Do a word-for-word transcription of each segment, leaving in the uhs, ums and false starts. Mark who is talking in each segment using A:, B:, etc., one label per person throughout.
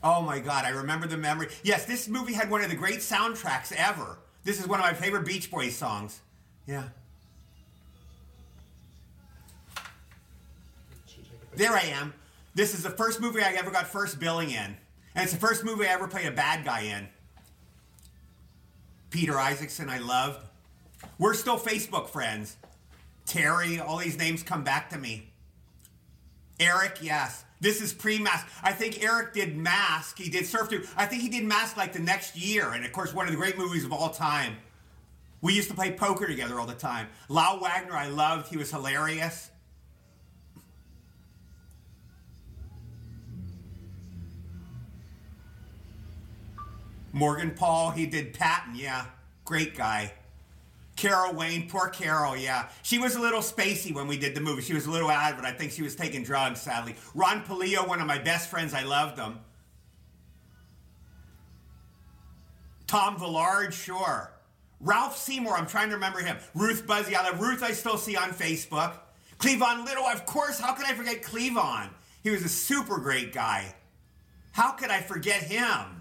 A: Oh my God, I remember the memory. Yes, this movie had one of the great soundtracks ever. This is one of my favorite Beach Boys songs. Yeah. There I am. This is the first movie I ever got first billing in. And it's the first movie I ever played a bad guy in. Peter Isaacson, I loved. We're still Facebook friends. Terry, all these names come back to me. Eric, yes. This is pre-Mask. I think Eric did Mask. He did Surf Through. I think he did Mask like the next year. And of course, one of the great movies of all time. We used to play poker together all the time. Lau Wagner, I loved. He was hilarious. Morgan Paul, he did Patton, yeah. Great guy. Carol Wayne, poor Carol, yeah. She was a little spacey when we did the movie. She was a little out, but I think she was taking drugs, sadly. Ron Palillo, one of my best friends, I loved him. Tom Villard, sure. Ralph Seymour, I'm trying to remember him. Ruth Buzzy, I love Ruth, I still see on Facebook. Cleavon Little, of course, how could I forget Cleavon? He was a super great guy. How could I forget him?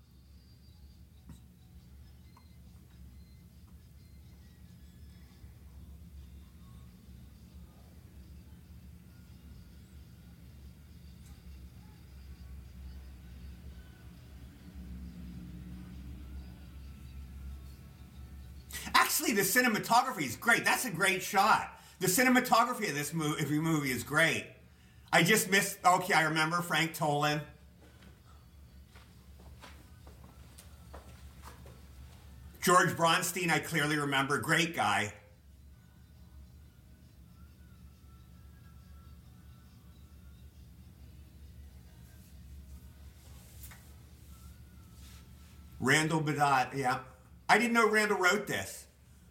A: Actually, the cinematography is great. That's a great shot. The cinematography of this movie, movie is great. I just missed, okay, I remember Frank Tolan. George Bronstein, I clearly remember. Great guy. Randall Bedott, yeah. I didn't know Randall wrote this.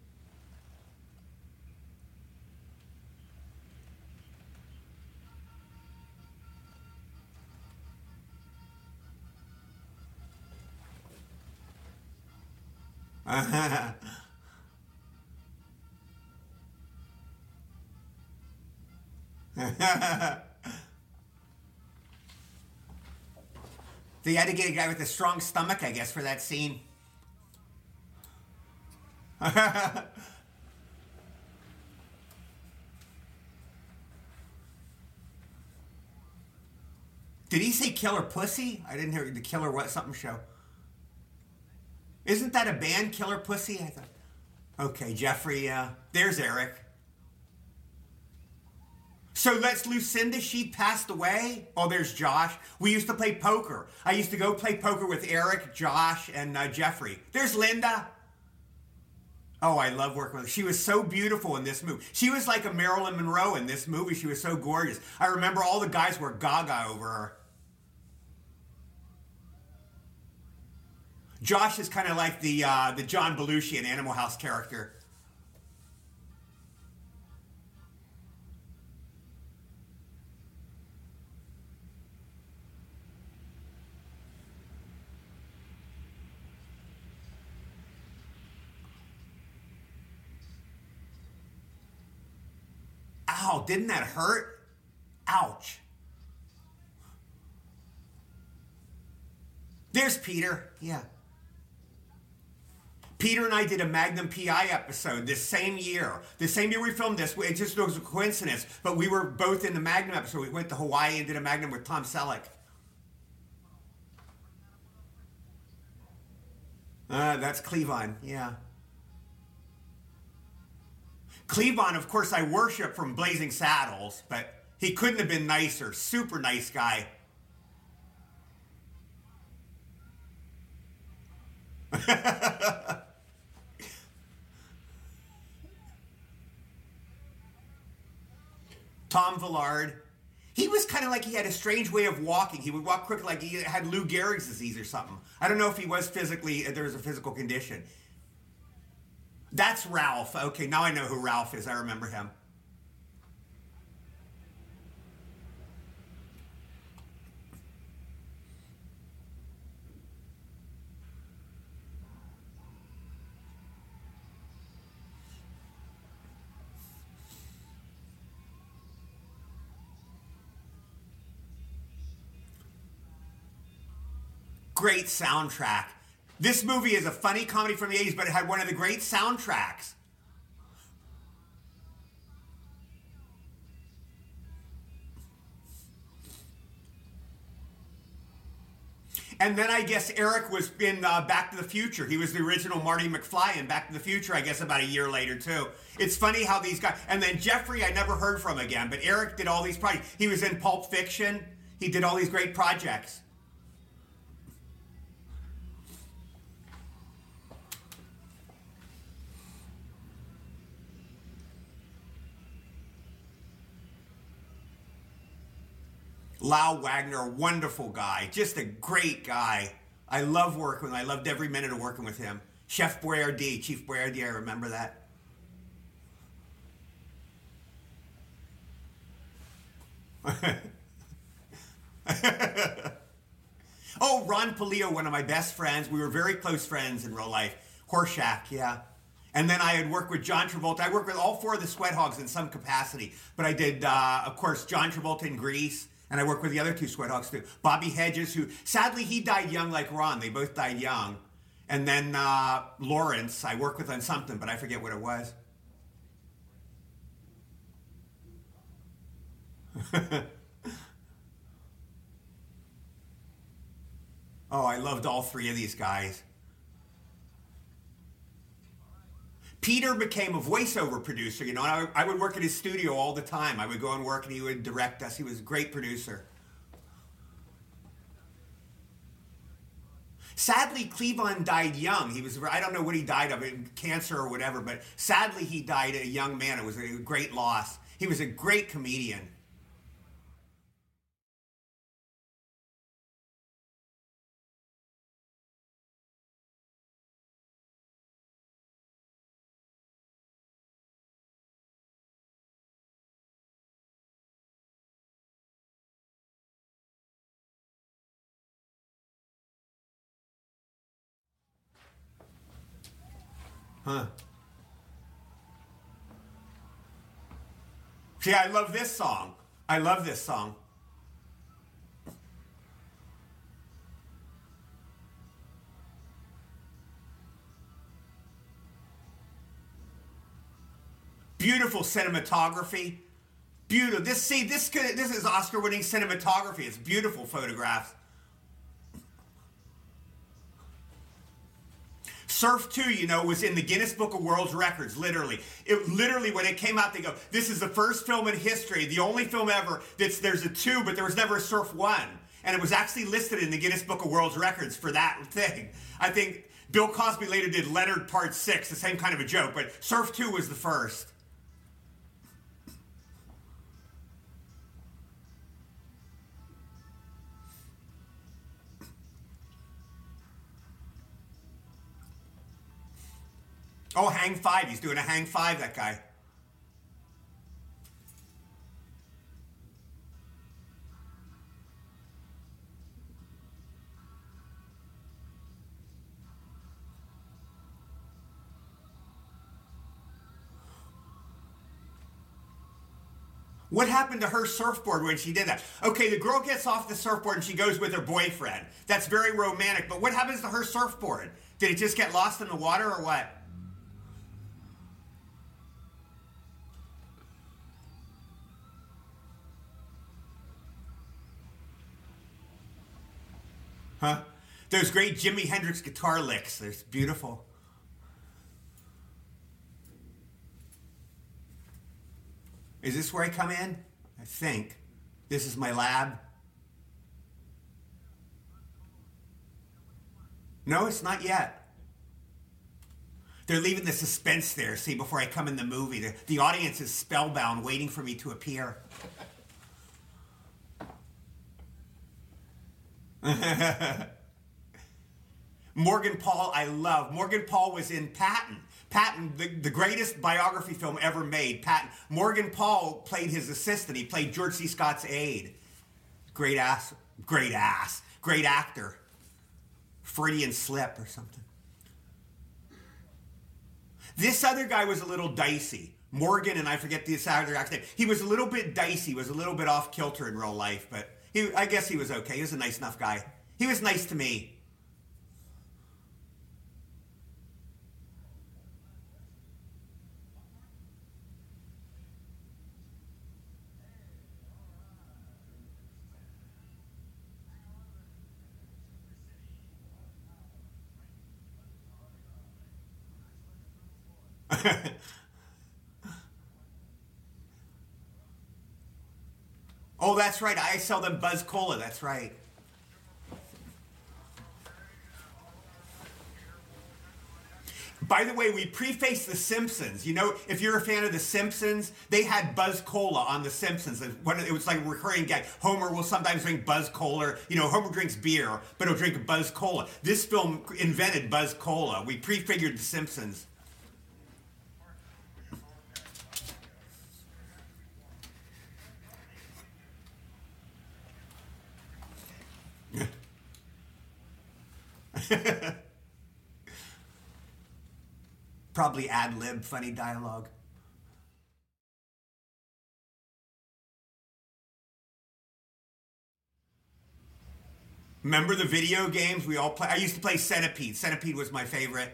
A: They had to get a guy with a strong stomach, I guess, for that scene. Did he say Killer Pussy? I didn't hear the Killer what something show. Isn't that a band, Killer Pussy? I thought. Okay, Jeffrey. Uh, there's Eric. So that's Lucinda. She passed away. Oh, there's Josh. We used to play poker. I used to go play poker with Eric, Josh, and uh, Jeffrey. There's Linda. Oh, I love working with her. She was so beautiful in this movie. She was like a Marilyn Monroe in this movie. She was so gorgeous. I remember all the guys were gaga over her. Josh is kind of like the uh, the John Belushi in Animal House character. Ow, didn't that hurt? Ouch. There's Peter. Yeah. Peter and I did a Magnum P I episode this same year. The same year we filmed this. It just was a coincidence. But we were both in the Magnum episode. We went to Hawaii and did a Magnum with Tom Selleck. Uh, that's Cleavon. Yeah. Cleavon, of course, I worship from Blazing Saddles, but he couldn't have been nicer. Super nice guy. Tom Villard. He was kind of like he had a strange way of walking. He would walk quick like he had Lou Gehrig's disease or something. I don't know if he was physically, there was a physical condition. That's Ralph. Okay, now I know who Ralph is. I remember him. great soundtrack. This movie is a funny comedy from the eighties, but it had one of the great soundtracks. And then I guess Eric was in uh, Back to the Future. He was the original Marty McFly in Back to the Future, I guess about a year later too. It's funny how these guys, and then Jeffrey I never heard from again, but Eric did all these projects. He was in Pulp Fiction. He did all these great projects. Lau Wagner, wonderful guy, just a great guy. I love working with him. I loved every minute of working with him. Chef Boyardee, Chief Boyardee, I remember that. Oh, Ron Palillo, one of my best friends. We were very close friends in real life. Horshack, yeah. And then I had worked with John Travolta. I worked with all four of the Sweat Hogs in some capacity. But I did, uh, of course, John Travolta in Grease. And I worked with the other two Sweat Hogs too. Bobby Hedges, who, sadly, he died young like Ron. They both died young. And then uh, Lawrence, I worked with on something, but I forget what it was. Oh, I loved all three of these guys. Peter became a voiceover producer, you know, and I, I would work at his studio all the time. I would go and work and he would direct us. He was a great producer. Sadly, Cleavon died young. He was, I don't know what he died of, cancer or whatever, but sadly he died a young man. It was a great loss. He was a great comedian. Huh. See, I love this song. I love this song. Beautiful cinematography. Beautiful. This, see, this could, this is Oscar-winning cinematography. It's beautiful photographs. Surf two, you know, was in the Guinness Book of World Records, literally. It literally, when it came out, they go, this is the first film in history, the only film ever that's, there's a two, but there was never a Surf one. And it was actually listed in the Guinness Book of World Records for that thing. I think Bill Cosby later did Leonard Part six, the same kind of a joke, but Surf two was the first. Oh, Hang Five. He's doing a Hang Five, that guy. What happened to her surfboard when she did that? Okay, the girl gets off the surfboard and she goes with her boyfriend. That's very romantic, but what happens to her surfboard? Did it just get lost in the water or what? Huh? Those great Jimi Hendrix guitar licks. They're beautiful. Is this where I come in? I think. This is my lab. No, it's not yet. They're leaving the suspense there, see, before I come in the movie. The, the audience is spellbound, waiting for me to appear. Morgan Paul, I love. Morgan Paul was in Patton. Patton, the, the greatest biography film ever made. Patton. Morgan Paul played his assistant. He played George C. Scott's aide. Great ass. Great ass. Great actor. Freudian slip or something. This other guy was a little dicey. Morgan, and I forget the other guy's name. He was a little bit dicey, was a little bit off kilter in real life, but he, I guess he was okay. He was a nice enough guy. He was nice to me. Oh, that's right. I sell them Buzz Cola. That's right. By the way, we prefaced The Simpsons. You know, if you're a fan of The Simpsons, they had Buzz Cola on The Simpsons. It was like a recurring gag. Homer will sometimes drink Buzz Cola. You know, Homer drinks beer, but he'll drink Buzz Cola. This film invented Buzz Cola. We prefigured The Simpsons. Probably ad-lib funny dialogue. Remember the video games we all play? I used to play Centipede. Centipede was my favorite.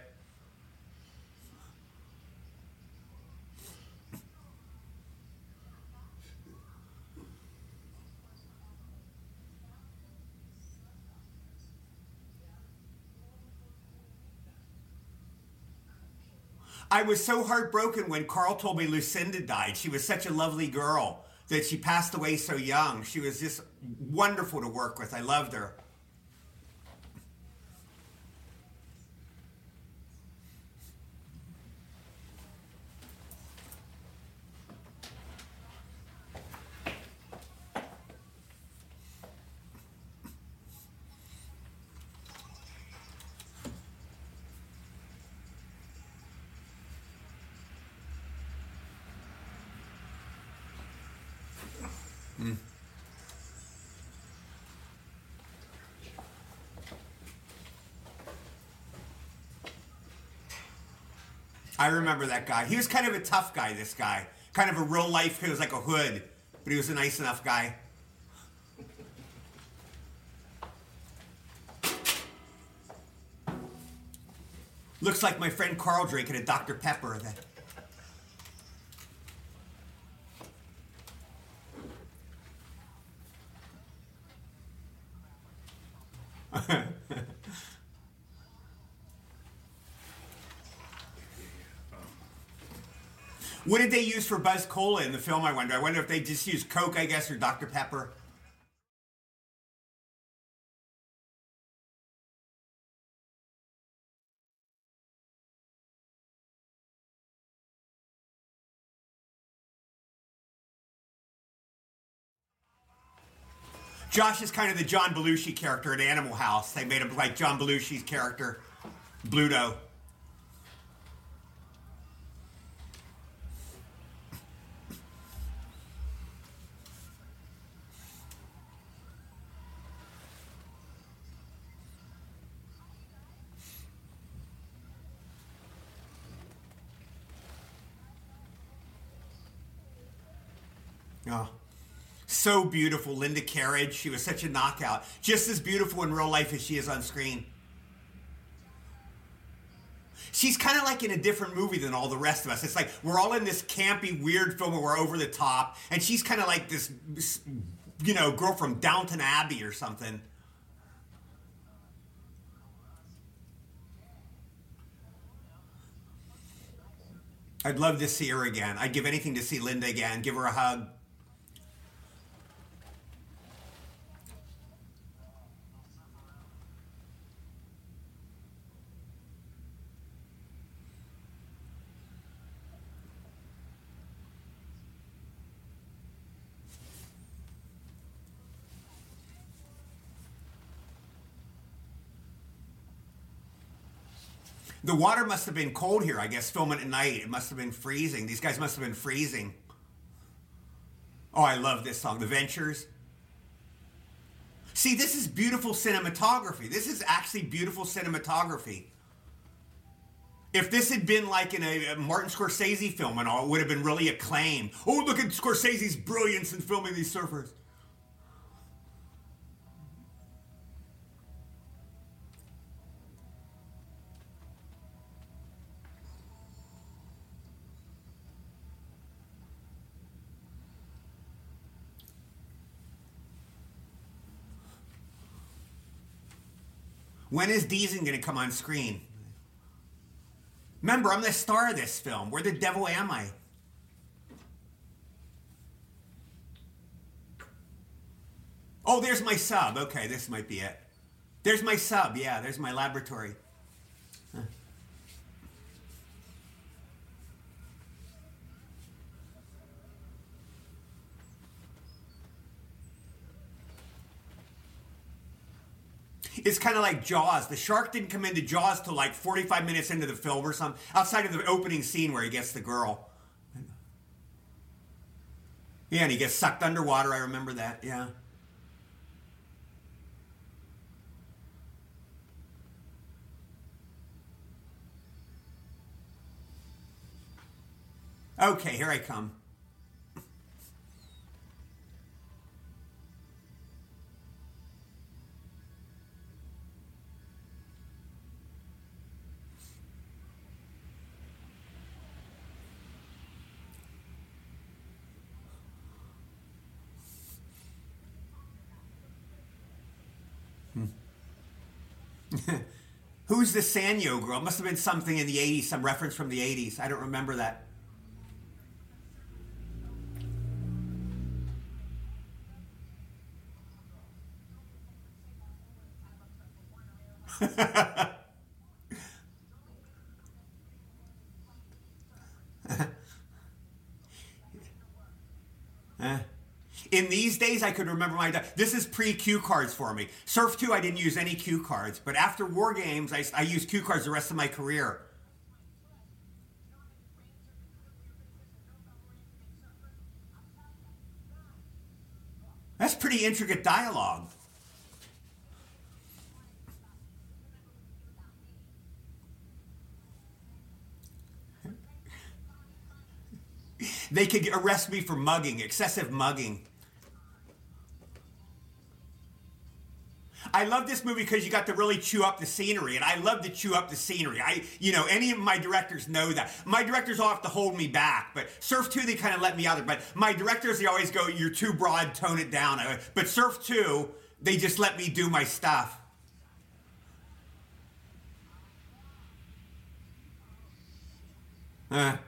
A: I was so heartbroken when Carl told me Lucinda died. She was such a lovely girl that she passed away so young. She was just wonderful to work with. I loved her. Mm. I remember that guy. He was kind of a tough guy, this guy. Kind of a real life, he was like a hood, but he was a nice enough guy. Looks like my friend Carl drinking a Doctor Pepper. That What did they use for Buzz Cola in the film, I wonder? I wonder if they just used Coke, I guess, or Doctor Pepper. Josh is kind of the John Belushi character in Animal House. They made him like John Belushi's character, Bluto. Oh. So beautiful, Linda Carriage. She was such a knockout. Just as beautiful in real life as she is on screen. She's kind of like in a different movie than all the rest of us. It's like we're all in this campy, weird film where we're over the top, and she's kind of like this, you know, girl from Downton Abbey or something. I'd love to see her again. I'd give anything to see Linda again. Give her a hug. The water must have been cold here, I guess, filming at night. It must have been freezing. These guys must have been freezing. Oh, I love this song, The Ventures. See, this is beautiful cinematography. This is actually beautiful cinematography. If this had been like in a Martin Scorsese film and all, it would have been really acclaimed. Oh, look at Scorsese's brilliance in filming these surfers. When is Deason going to come on screen? Remember, I'm the star of this film. Where the devil am I? Oh, there's my sub. Okay, this might be it. There's my sub. Yeah, there's my laboratory. Huh. It's kind of like Jaws. The shark didn't come into Jaws till like forty-five minutes into the film or something, outside of the opening scene where he gets the girl. Yeah, and he gets sucked underwater. I remember that. Yeah. Okay, here I come. Who's the Sanyo girl? Must have been something in the eighties, some reference from the eighties. I don't remember that. Eh. In these days, I could remember my... This is pre-cue cards for me. Surf two, I didn't use any cue cards. But after War Games, I, I used cue cards the rest of my career. That's pretty intricate dialogue. They could arrest me for mugging, excessive mugging. I love this movie because you got to really chew up the scenery, and I love to chew up the scenery. I, you know, any of my directors know that. My directors all have to hold me back, but Surf two, they kind of let me out there. But my directors, they always go, you're too broad, tone it down. But Surf two, they just let me do my stuff. Uh.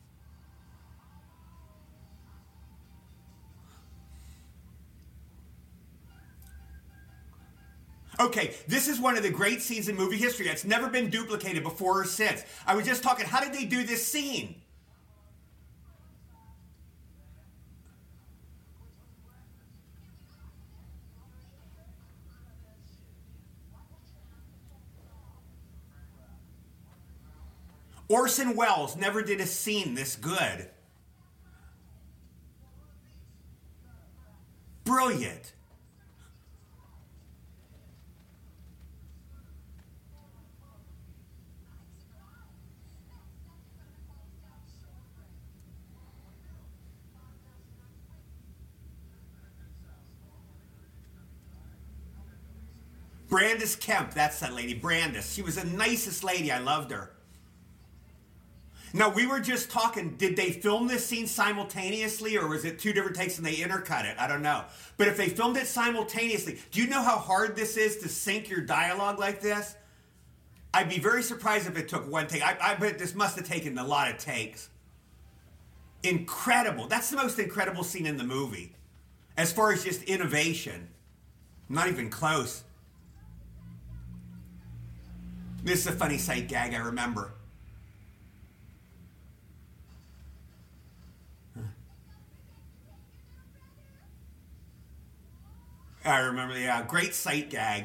A: Okay, this is one of the great scenes in movie history that's never been duplicated before or since. I was just talking, how did they do this scene? Orson Welles never did a scene this good. Brilliant. Brandis Kemp, that's that lady, Brandis. She was the nicest lady. I loved her. Now, we were just talking, did they film this scene simultaneously, or was it two different takes and they intercut it? I don't know. But if they filmed it simultaneously, do you know how hard this is to sync your dialogue like this? I'd be very surprised if it took one take. I, I bet this must have taken a lot of takes. Incredible. That's the most incredible scene in the movie. As far as just innovation. Not even close. This is a funny sight gag, I remember. I remember, yeah, great sight gag.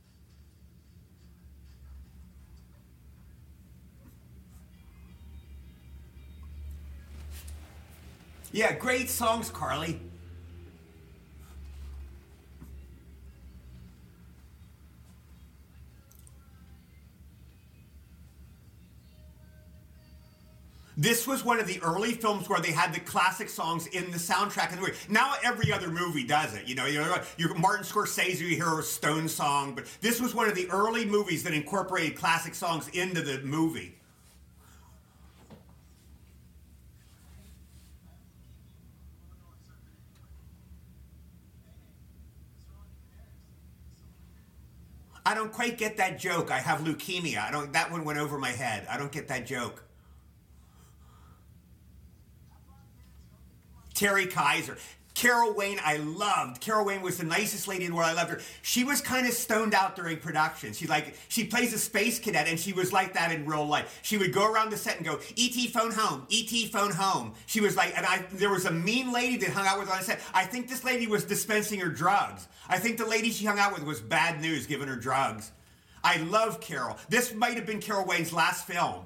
A: Yeah, great songs, Carly. This was one of the early films where they had the classic songs in the soundtrack of the movie. Now every other movie does it. You know, you know, you Martin Scorsese, you hear a Stone song, but this was one of the early movies that incorporated classic songs into the movie. I don't quite get that joke. I have leukemia. I don't. That one went over my head. I don't get that joke. Terry Kaiser. Carol Wayne, I loved. Carol Wayne was the nicest lady in the world. I loved her. She was kind of stoned out during production. She like she plays a space cadet, and she was like that in real life. She would go around the set and go, "E T phone home, E T phone home." She was like, and I there was a mean lady that hung out with her on the set. I think this lady was dispensing her drugs. I think the lady she hung out with was bad news, giving her drugs. I love Carol. This might have been Carol Wayne's last film.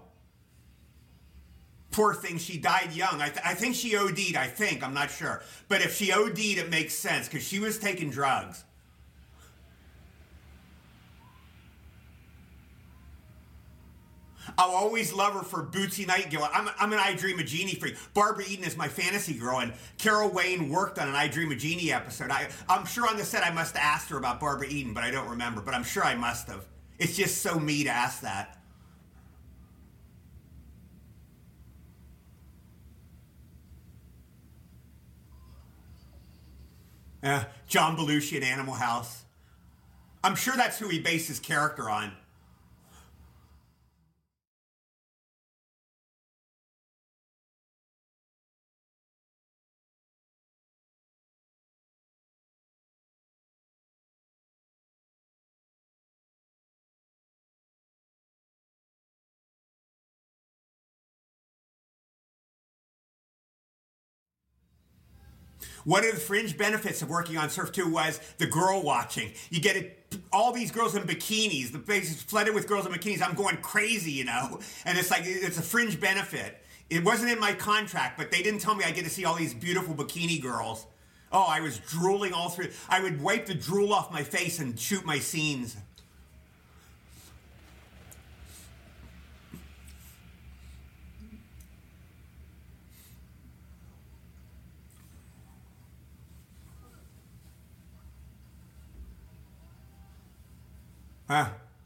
A: Poor thing, she died young. I, th- I think she O D'd, I think. I'm not sure. But if she O D'd, it makes sense because she was taking drugs. I'll always love her for Bootsy Nightingale. I'm, I'm an I Dream of Jeannie freak. Barbara Eden is my fantasy girl, and Carol Wayne worked on an I Dream of Jeannie episode. I, I'm sure on the set I must have asked her about Barbara Eden, but I don't remember. But I'm sure I must have. It's just so me to ask that. Uh, John Belushi in Animal House. I'm sure that's who he based his character on. One of the fringe benefits of working on Surf two was the girl watching. You get it, all these girls in bikinis. The place is flooded with girls in bikinis. I'm going crazy, you know? And it's like, it's a fringe benefit. It wasn't in my contract, but they didn't tell me I get to see all these beautiful bikini girls. Oh, I was drooling all through. I would wipe the drool off my face and shoot my scenes. Huh?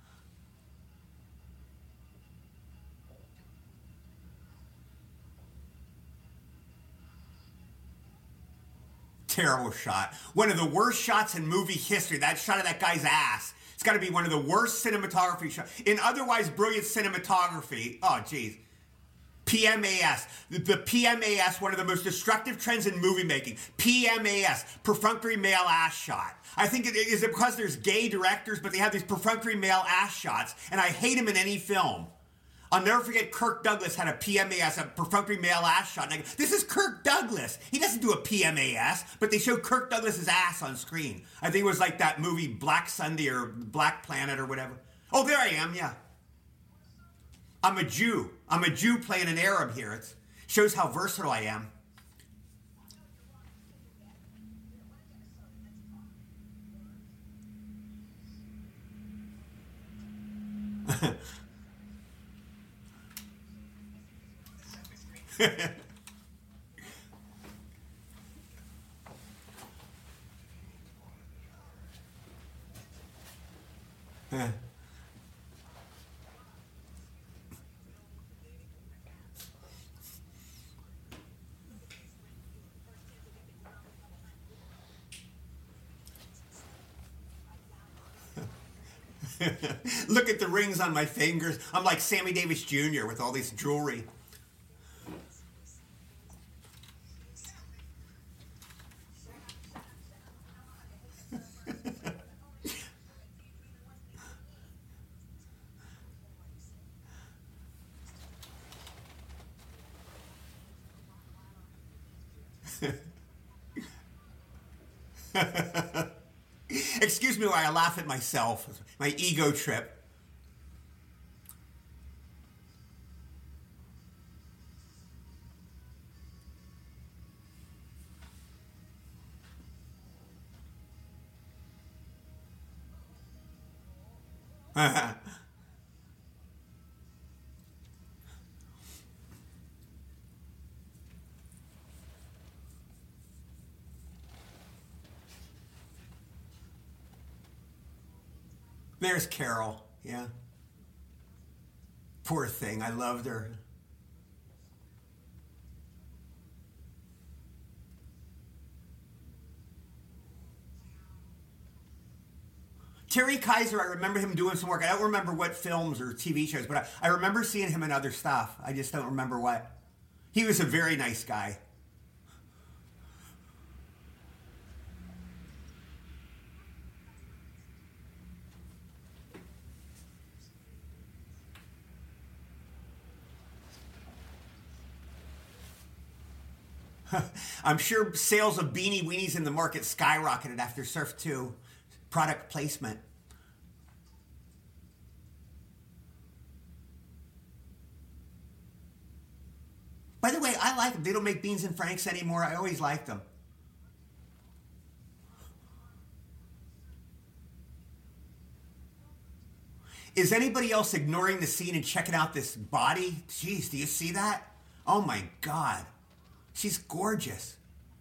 A: Terrible shot. One of the worst shots in movie history. That shot of that guy's ass. It's got to be one of the worst cinematography shots. In otherwise brilliant cinematography. Oh, geez. P M A S. The, the P M A S, one of the most destructive trends in movie making. P M A S, perfunctory male ass shot. I think it is it because there's gay directors, but they have these perfunctory male ass shots, and I hate them in any film. I'll never forget Kirk Douglas had a P M A S, a perfunctory male ass shot. And I go, this is Kirk Douglas. He doesn't do a P M A S, but they show Kirk Douglas's ass on screen. I think it was like that movie Black Sunday or Black Planet or whatever. Oh, there I am, yeah. I'm a Jew. I'm a Jew playing an Arab here. It shows how versatile I am. Look at the rings on my fingers. I'm like Sammy Davis Junior with all this jewelry. Excuse me while I laugh at myself. My ego trip. There's Carol. Yeah. Poor thing. I loved her. Terry Kaiser, I remember him doing some work. I don't remember what films or T V shows, but I, I remember seeing him in other stuff. I just don't remember what. He was a very nice guy. I'm sure sales of Beanie Weenies in the market skyrocketed after Surf two product placement. By the way, I like them. They don't make Beans and Franks anymore. I always liked them. Is anybody else ignoring the scene and checking out this body? Jeez, do you see that? Oh my God. She's gorgeous.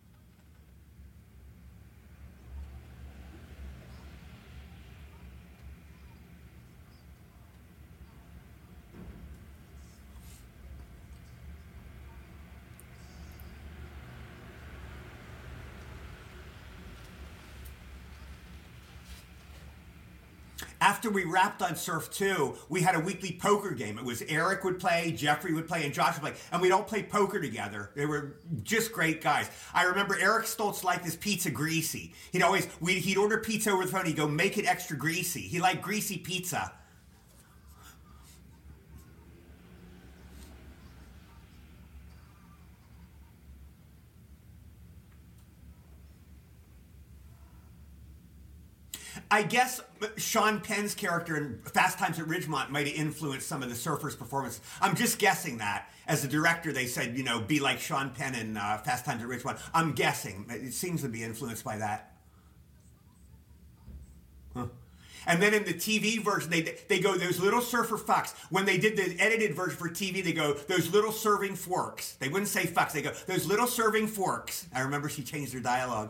A: After we wrapped on Surf two, we had a weekly poker game. It was Eric would play, Jeffrey would play, and Josh would play. And we'd all play poker together. They were just great guys. I remember Eric Stoltz liked his pizza greasy. He'd always, we'd, he'd order pizza over the phone. He'd go, make it extra greasy. He liked greasy pizza. I guess Sean Penn's character in Fast Times at Ridgemont might have influenced some of the Surfers' performance. I'm just guessing that. As a director, they said, you know, be like Sean Penn in uh, Fast Times at Ridgemont. I'm guessing. It seems to be influenced by that. Huh. And then in the T V version, they they go, those little surfer fucks. When they did the edited version for T V, they go, those little serving forks. They wouldn't say fucks. They go, those little serving forks. I remember she changed her dialogue.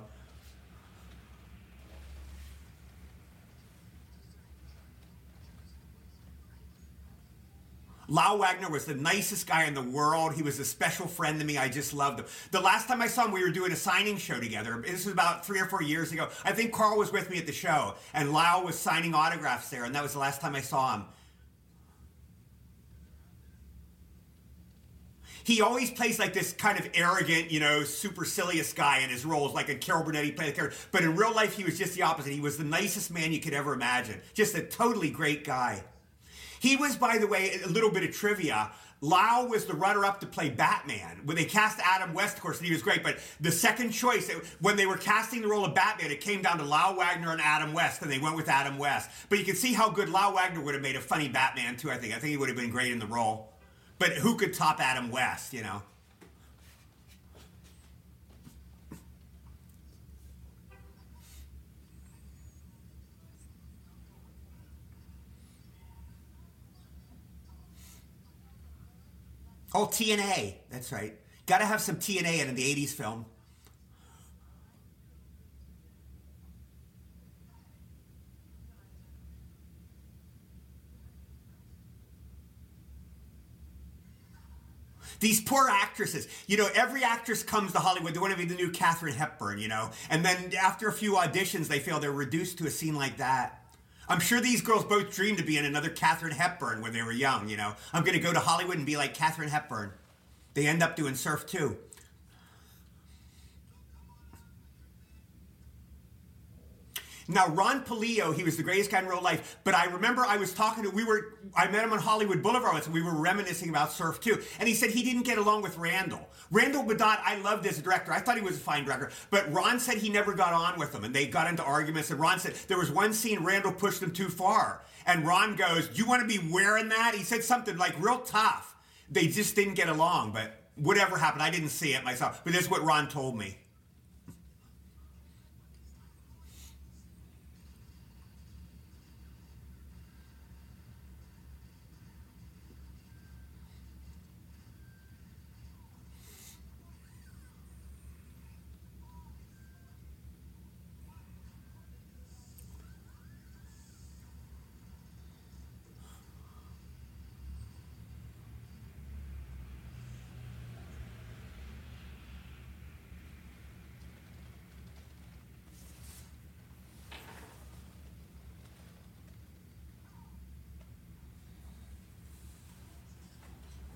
A: Lau Wagner was the nicest guy in the world. He was a special friend to me. I just loved him. The last time I saw him, we were doing a signing show together. This was about three or four years ago. I think Carl was with me at the show, and Lau was signing autographs there, and that was the last time I saw him. He always plays like this kind of arrogant, you know, supercilious guy in his roles, like a Carol Burnett played the character. But in real life, he was just the opposite. He was the nicest man you could ever imagine. Just a totally great guy. He was, by the way, a little bit of trivia. Lau was the runner-up to play Batman. When they cast Adam West, of course, and he was great, but the second choice, when they were casting the role of Batman, it came down to Lau Wagner and Adam West, and they went with Adam West. But you can see how good Lau Wagner would have made a funny Batman, too, I think. I think he would have been great in the role. But who could top Adam West, you know? Oh, T N A. That's right. Got to have some T N A in the eighties film. These poor actresses. You know, every actress comes to Hollywood. They want to be the new Katharine Hepburn, you know. And then after a few auditions, they feel they're reduced to a scene like that. I'm sure these girls both dreamed of being another Katharine Hepburn when they were young, you know. I'm going to go to Hollywood and be like Katharine Hepburn. They end up doing Surf two. Now, Ron Palillo, he was the greatest guy in real life, but I remember I was talking to, we were, I met him on Hollywood Boulevard once, and we were reminiscing about Surf two, and he said he didn't get along with Randall. Randall Badot, I loved as a director. I thought he was a fine director, but Ron said he never got on with him, and they got into arguments, and Ron said there was one scene Randall pushed him too far, and Ron goes, do you want to be wearing that? He said something like real tough. They just didn't get along, but whatever happened, I didn't see it myself, but this is what Ron told me.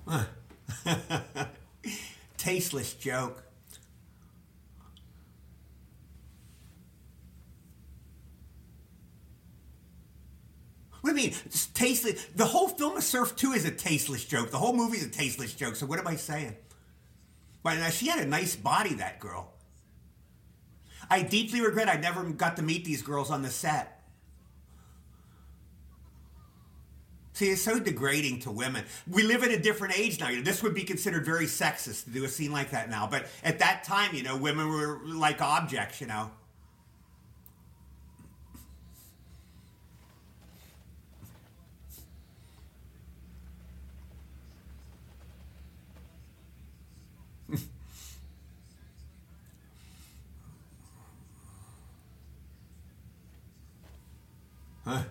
A: Tasteless joke. What do you mean? It's tasteless. The whole film of Surf two is a tasteless joke. The whole movie is a tasteless joke. So what am I saying? But now she had a nice body, that girl. I deeply regret I never got to meet these girls on the set. See, it's so degrading to women. We live in a different age now. You know, this would be considered very sexist to do a scene like that now. But at that time, you know, women were like objects, you know. Huh?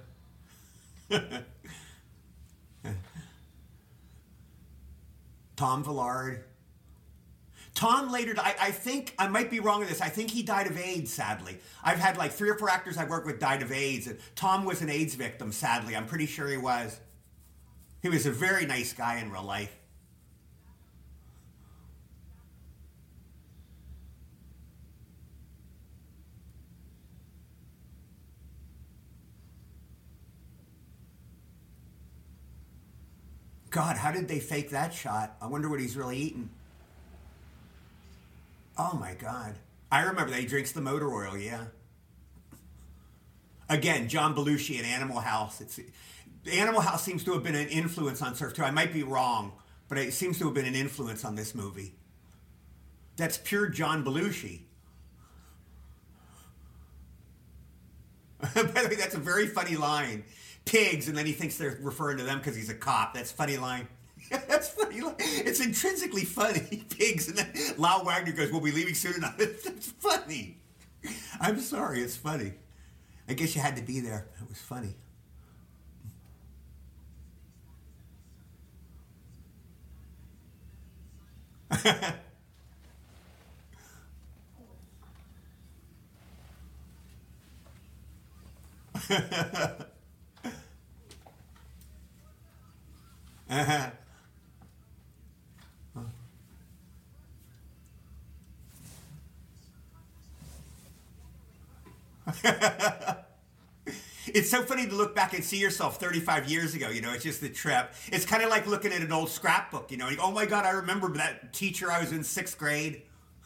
A: Tom Villard. Tom later, I, I think, I might be wrong with this, I think he died of AIDS, sadly. I've had like three or four actors I've worked with died of AIDS, and Tom was an AIDS victim, sadly. I'm pretty sure he was. He was a very nice guy in real life. God, how did they fake that shot? I wonder what he's really eating. Oh my God. I remember that he drinks the motor oil, yeah. Again, John Belushi in Animal House. It's, Animal House seems to have been an influence on Surf two. I might be wrong, but it seems to have been an influence on this movie. That's pure John Belushi. By the way, that's a very funny line. Pigs, and then he thinks they're referring to them because he's a cop. That's a funny line. That's funny. It's intrinsically funny. Pigs, and then Lyle Wagner goes, "We'll be leaving soon enough." It's funny. I'm sorry, it's funny. I guess you had to be there. It was funny. Uh-huh. It's so funny to look back and see yourself thirty-five years ago. You know, it's just the trip. It's kind of like looking at an old scrapbook, you know. And you go, oh my God, I remember that teacher I was in sixth grade.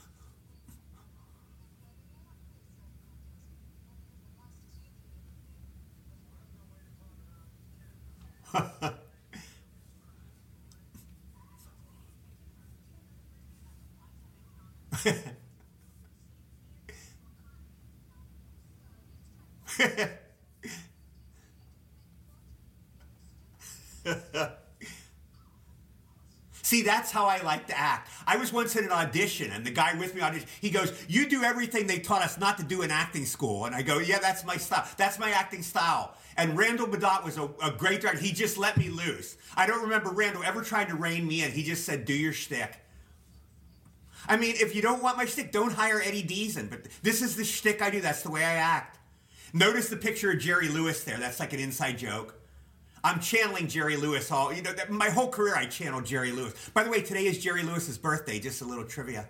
A: See, that's how I like to act. I was once in an audition, and the guy with me auditioned, he goes, "You do everything they taught us not to do in acting school." And I go, "Yeah, that's my style. That's my acting style." And Randall Badot was a, a great director. He just let me loose. I don't remember Randall ever trying to rein me in. He just said, "Do your shtick." I mean, if you don't want my shtick, don't hire Eddie Deason. But this is the shtick I do. That's the way I act. Notice the picture of Jerry Lewis there. That's like an inside joke. I'm channeling Jerry Lewis all, you know, my whole career I channeled Jerry Lewis. By the way, today is Jerry Lewis's birthday, just a little trivia.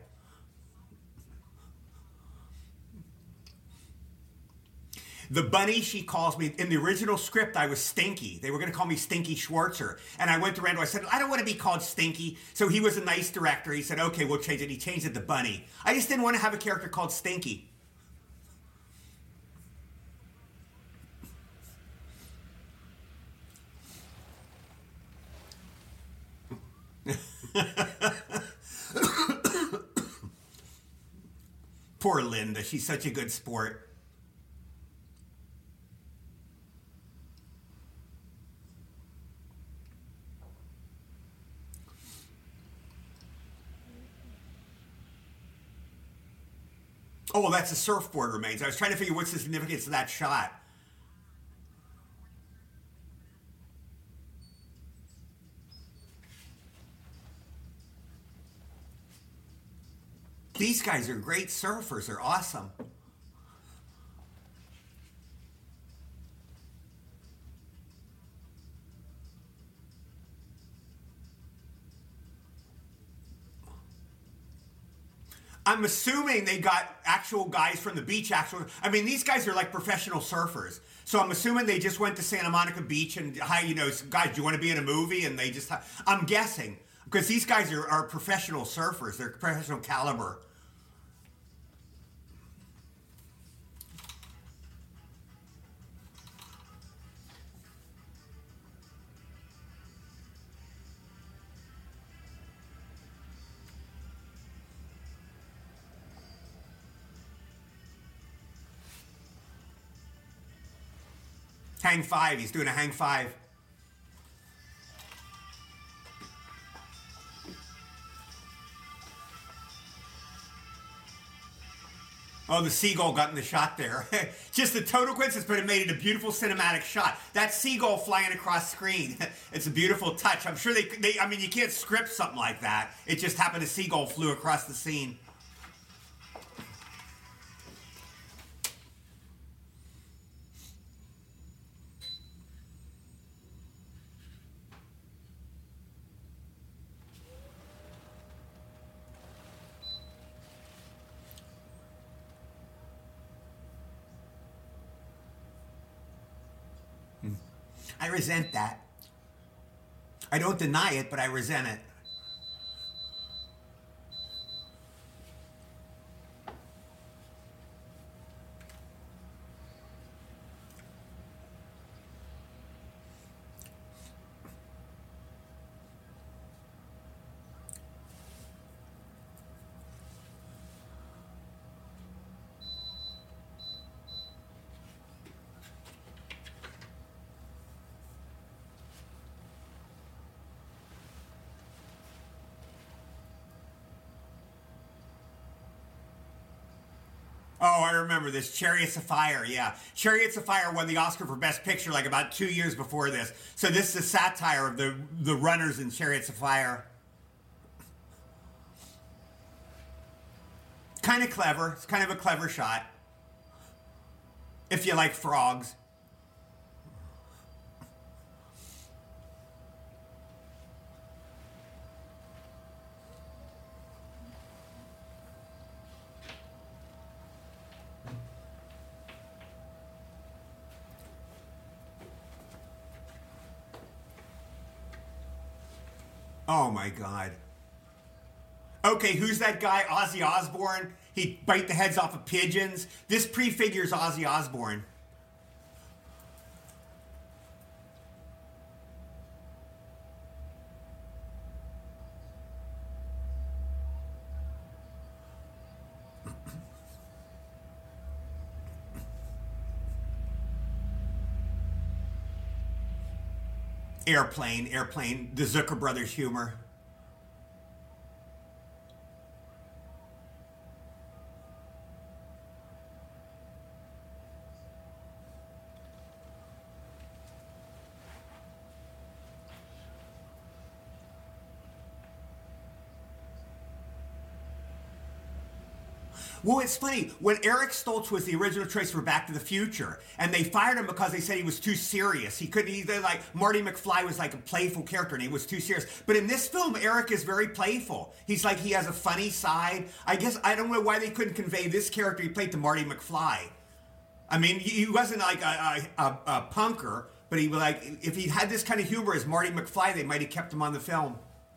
A: The bunny, she calls me, in the original script, I was Stinky. They were going to call me Stinky Schwarzer. And I went to Randall, I said, I don't want to be called Stinky. So he was a nice director. He said, okay, we'll change it. He changed it to Bunny. I just didn't want to have a character called Stinky. Poor Linda, she's such a good sport. Oh, well, that's a surfboard remains. I was trying to figure what's the significance of that shot. These guys are great surfers. They're awesome. I'm assuming they got actual guys from the beach. Actual, I mean, these guys are like professional surfers. So I'm assuming they just went to Santa Monica Beach and, hi, you know, guys, do you want to be in a movie? And they just, I'm guessing, because these guys are, are professional surfers. They're professional caliber. Hang five. He's doing a hang five. Oh, the seagull got in the shot there. Just a total coincidence, but it made it a beautiful cinematic shot. That seagull flying across screen. It's a beautiful touch. I'm sure they, they, I mean, you can't script something like that. It just happened a seagull flew across the scene. I resent that. I don't deny it, but I resent it. Oh, I remember this. Chariots of Fire, yeah. Chariots of Fire won the Oscar for Best Picture like about two years before this. So this is a satire of the, the runners in Chariots of Fire. Kind of clever. It's kind of a clever shot. If you like frogs. Oh my God. Okay, who's that guy? Ozzy Osbourne? He bite the heads off of pigeons. This prefigures Ozzy Osbourne. Airplane, Airplane, the Zucker brothers humor. Well, it's funny. When Eric Stoltz was the original choice for Back to the Future, and they fired him because they said he was too serious. He couldn't either, like, Marty McFly was like a playful character, and he was too serious. But in this film, Eric is very playful. He's like, he has a funny side. I guess, I don't know why they couldn't convey this character he played to Marty McFly. I mean, he wasn't like a, a, a, a punker, but he was like, if he had this kind of humor as Marty McFly, they might have kept him on the film.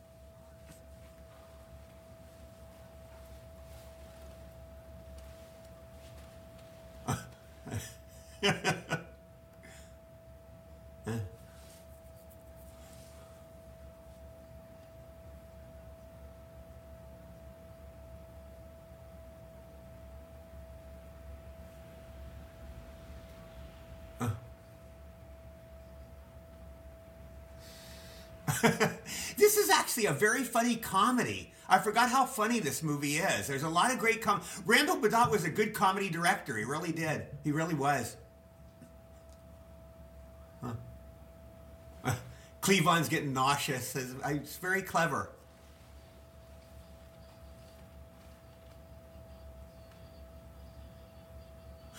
A: This is actually a very funny comedy. I forgot how funny this movie is. There's a lot of great com. Randall Badot was a good comedy director. He really did. He really was. Huh. Cleavon's getting nauseous. It's very clever.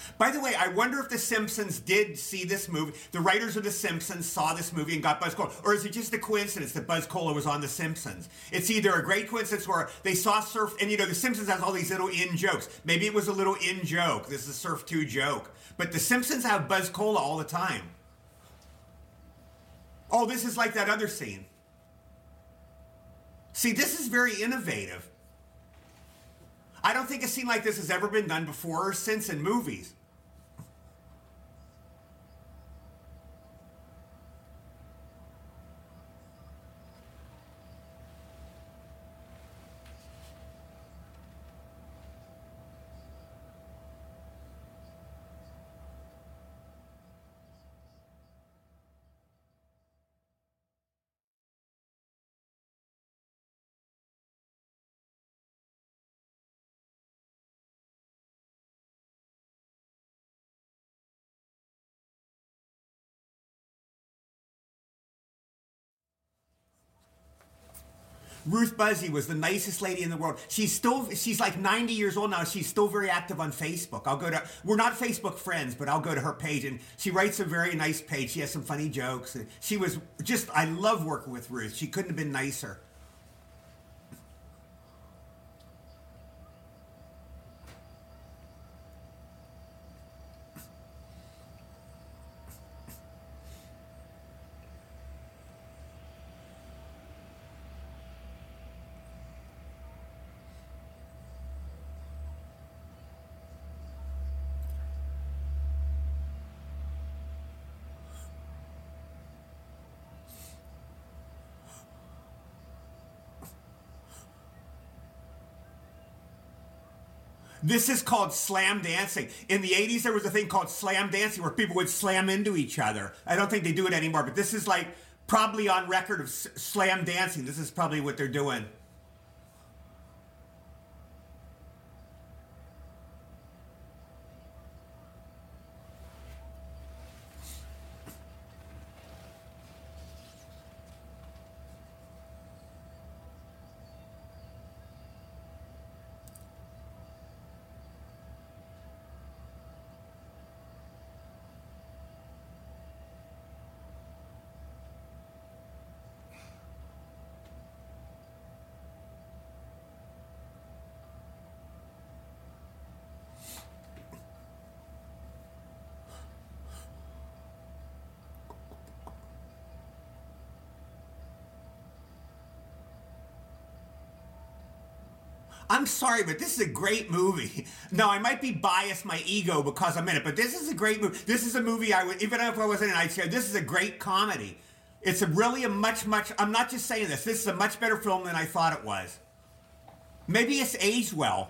A: By the way, I wonder if The Simpsons did see this movie. The writers of The Simpsons saw this movie and got Buzz Cola. Or is it just a coincidence that Buzz Cola was on The Simpsons? It's either a great coincidence where they saw Surf, and you know, The Simpsons has all these little in jokes. Maybe it was a little in joke. This is a Surf two joke. But The Simpsons have Buzz Cola all the time. Oh, this is like that other scene. See, this is very innovative. I don't think a scene like this has ever been done before or since in movies. Ruth Buzzy was the nicest lady in the world. She's still, she's like ninety years old now. She's still very active on Facebook. I'll go to, we're not Facebook friends, but I'll go to her page and she writes a very nice page. She has some funny jokes. She was just, I love working with Ruth. She couldn't have been nicer. This is called slam dancing. In the eighties, there was a thing called slam dancing where people would slam into each other. I don't think they do it anymore, but this is like probably on record of s- slam dancing. This is probably what they're doing. I'm sorry, but this is a great movie. Now, I might be biased my ego because I'm in it, but this is a great movie. This is a movie I would, even if I wasn't in it, I'd say this is a great comedy. It's a really a much, much, I'm not just saying this, this is a much better film than I thought it was. Maybe it's aged well.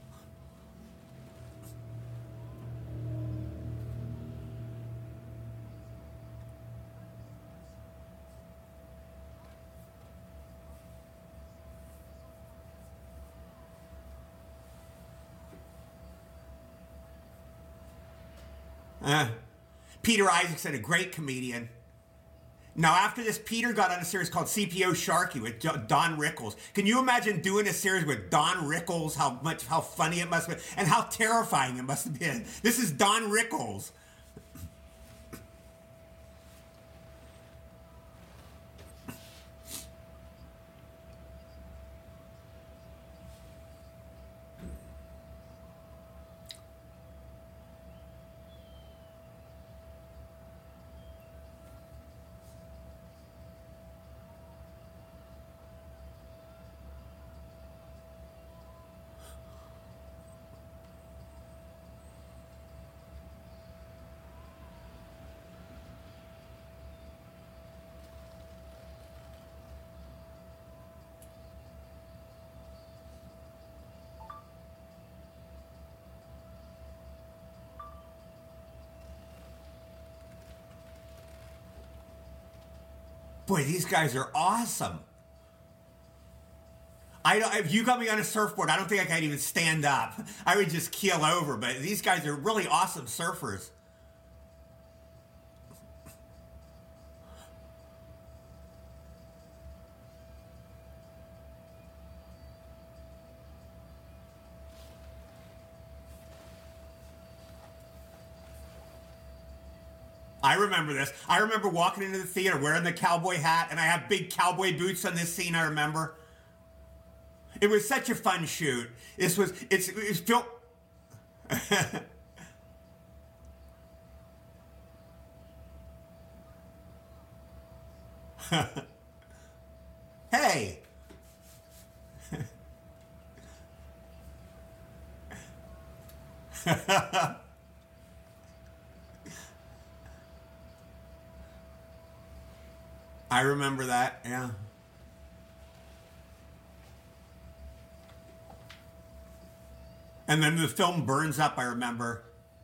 A: Uh, Peter Isaacson, a great comedian. Now, after this, Peter got on a series called C P O Sharky with Don Rickles. Can you imagine doing a series with Don Rickles? How much, how funny it must have been, and how terrifying it must have been. This is Don Rickles. Boy, these guys are awesome. I don't, if you got me on a surfboard, I don't think I could even stand up. I would just keel over, but these guys are really awesome surfers. I remember this. I remember walking into the theater wearing the cowboy hat, and I have big cowboy boots on this scene, I remember. It was such a fun shoot. This was, it's, it's Phil. Hey. I remember that, yeah. And then the film burns up, I remember.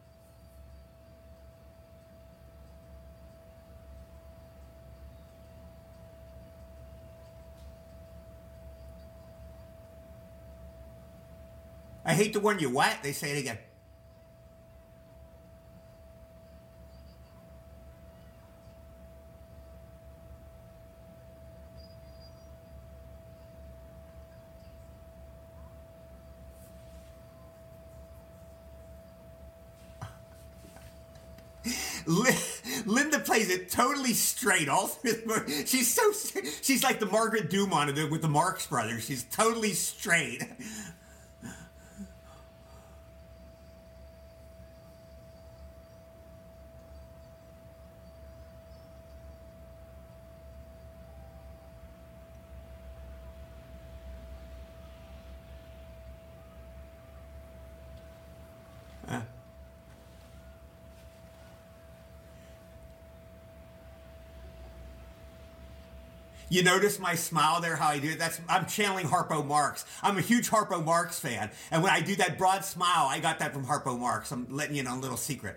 A: I hate to warn you, what? They say it again. Linda plays it totally straight all through the movie. She's so, she's like the Margaret Dumont with the Marx Brothers. She's totally straight. You notice my smile there, how I do it? That's, I'm channeling Harpo Marx. I'm a huge Harpo Marx fan. And when I do that broad smile, I got that from Harpo Marx. I'm letting you know a little secret.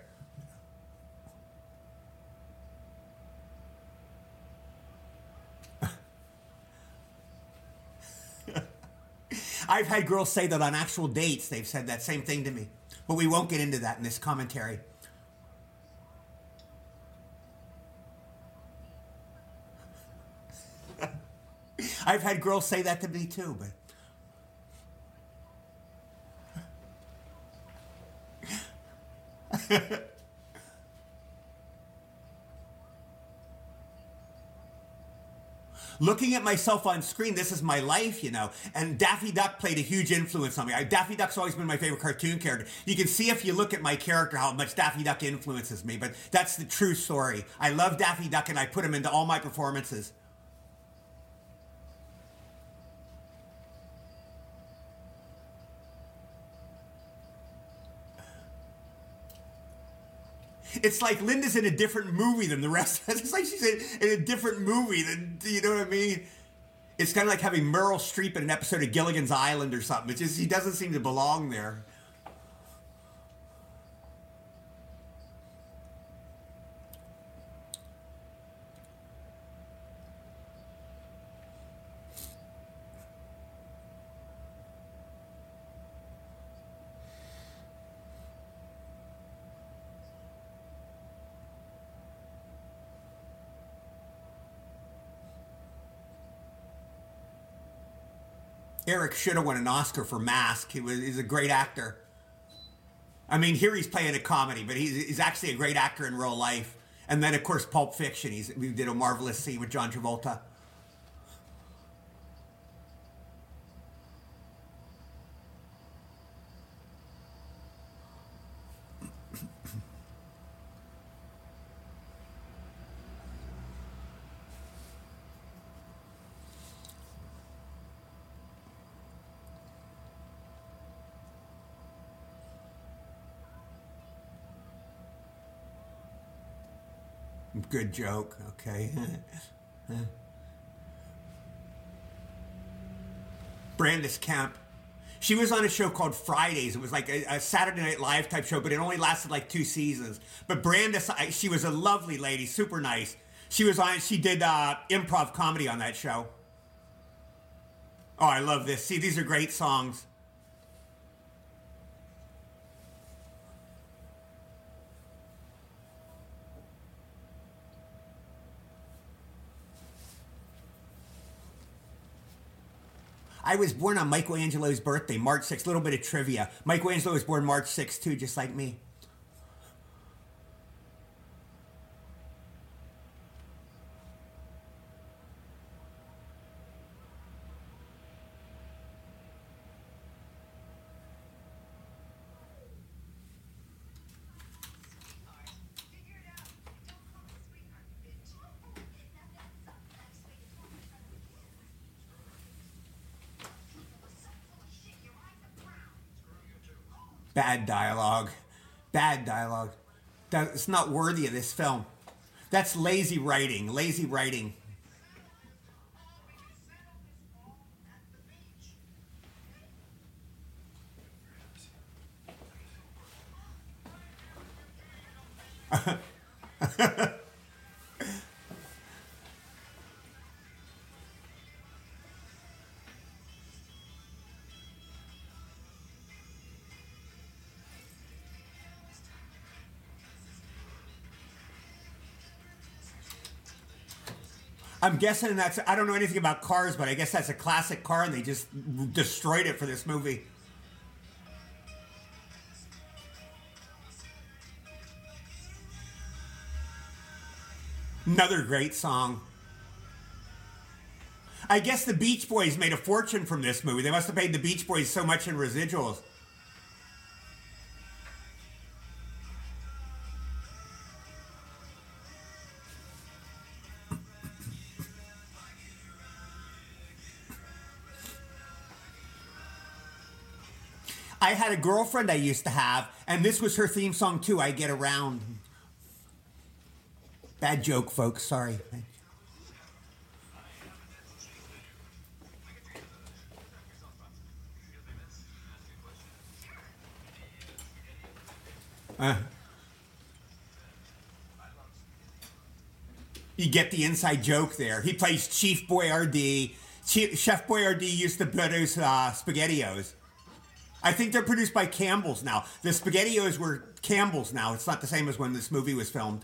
A: I've had girls say that on actual dates, they've said that same thing to me. But we won't get into that in this commentary. I've had girls say that to me too, but... Looking at myself on screen, this is my life, you know. And Daffy Duck played a huge influence on me. I, Daffy Duck's always been my favorite cartoon character. You can see if you look at my character how much Daffy Duck influences me, but that's the true story. I love Daffy Duck and I put him into all my performances. It's like Linda's in a different movie than the rest of us. It's like she's in, in a different movie than, you know what I mean? It's kind of like having Meryl Streep in an episode of Gilligan's Island or something. It's just, he doesn't seem to belong there. Eric should have won an Oscar for Mask. He was, he's a great actor. I mean, here he's playing a comedy, but he's, he's actually a great actor in real life. And then, of course, Pulp Fiction. He's, we did a marvelous scene with John Travolta. Good joke, okay. Brandis Kemp. She was on a show called Fridays. It was like a, a Saturday Night Live type show, but it only lasted like two seasons. But Brandis, I, she was a lovely lady, super nice. She was on, she did uh, improv comedy on that show. Oh, I love this. See, these are great songs. I was born on Michelangelo's birthday, March sixth. A little bit of trivia. Michelangelo was born March sixth, too, just like me. Bad dialogue. Bad dialogue. That- It's not worthy of this film. That's lazy writing. Lazy writing. I'm guessing that's, I don't know anything about cars, but I guess that's a classic car and they just destroyed it for this movie. Another great song. I guess the Beach Boys made a fortune from this movie. They must have paid the Beach Boys so much in residuals. I had a girlfriend I used to have, and this was her theme song too, I Get Around. Bad joke, folks, sorry. Uh, you get the inside joke there. He plays Chief Boyardee. Chief, Chef Boyardee used to produce uh, SpaghettiOs. I think they're produced by Campbell's now. The SpaghettiOs were Campbell's now. It's not the same as when this movie was filmed.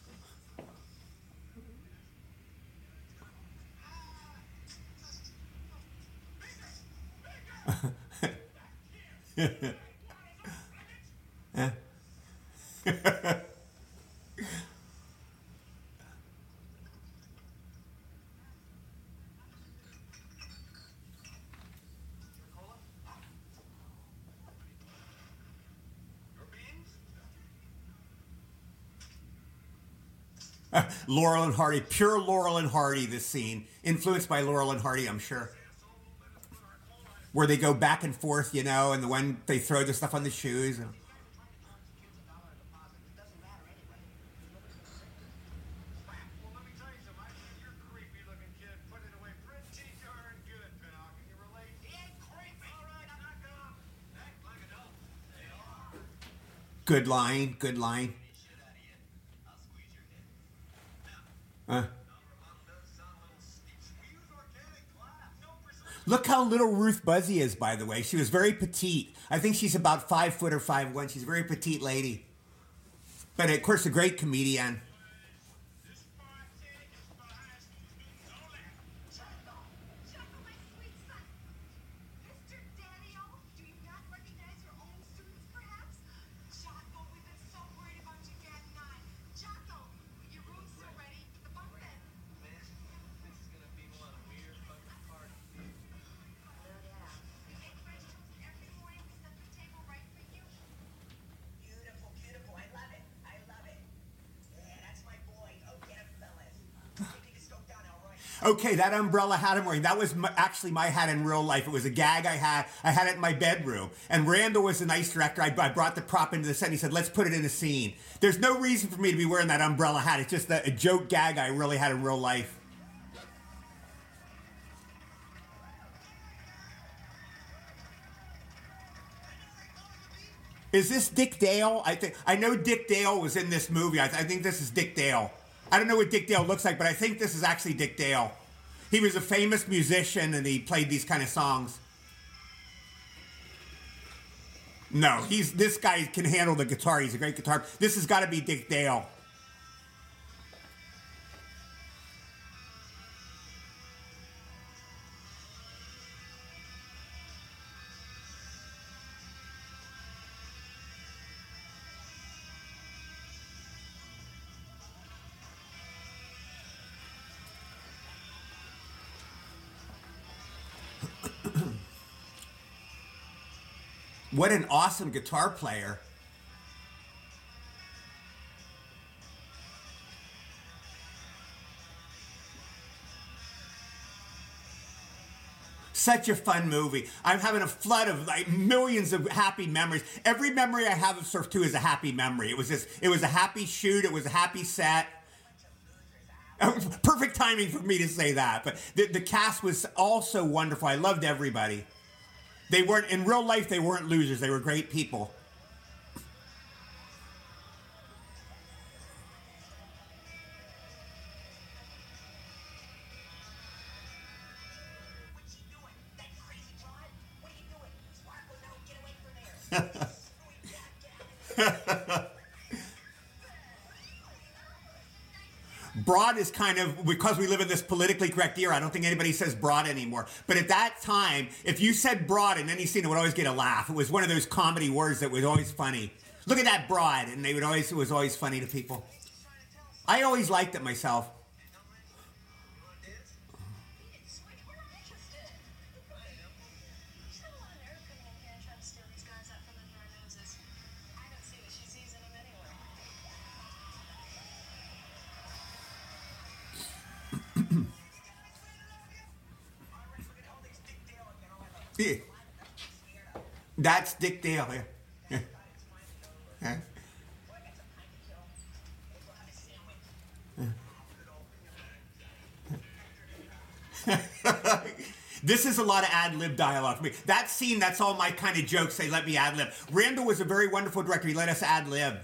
A: Laurel and Hardy, pure Laurel and Hardy, this scene. Influenced by Laurel and Hardy, I'm sure. Where they go back and forth, you know, and the one they throw the stuff on the shoes. And... Good line, good line. Uh. Look how little Ruth Buzzy is, by the way. She was very petite. I think she's about five foot or five one. She's a very petite lady. But of course, a great comedian. Okay, that umbrella hat I'm wearing, that was my, actually my hat in real life. It was a gag I had. I had it in my bedroom. And Randall was a nice director. I, I brought the prop into the set and he said, let's put it in a scene. There's no reason for me to be wearing that umbrella hat. It's just a, a joke gag I really had in real life. Is this Dick Dale? I think I know Dick Dale was in this movie. I, th- I think this is Dick Dale. I don't know what Dick Dale looks like, but I think this is actually Dick Dale. He was a famous musician and he played these kind of songs. No, he's this guy can handle the guitar. He's a great guitar. This has got to be Dick Dale. What an awesome guitar player. Such a fun movie. I'm having a flood of like millions of happy memories. Every memory I have of Surf two is a happy memory. It was just, it was a happy shoot. It was a happy set. Perfect timing for me to say that. But the, the cast was all so wonderful. I loved everybody. They weren't, in real life, they weren't losers. They were great people. Broad is kind of, because we live in this politically correct era, I don't think anybody says broad anymore. But at that time, if you said broad in any scene, it would always get a laugh. It was one of those comedy words that was always funny. Look at that broad, and they would always, it was always funny to people. I always liked it myself. Yeah. That's Dick Dale, yeah. Yeah. Yeah. This is a lot of ad-lib dialogue for me. That scene, that's all my kind of jokes. They let me ad-lib. Randall was a very wonderful director. He let us ad-lib.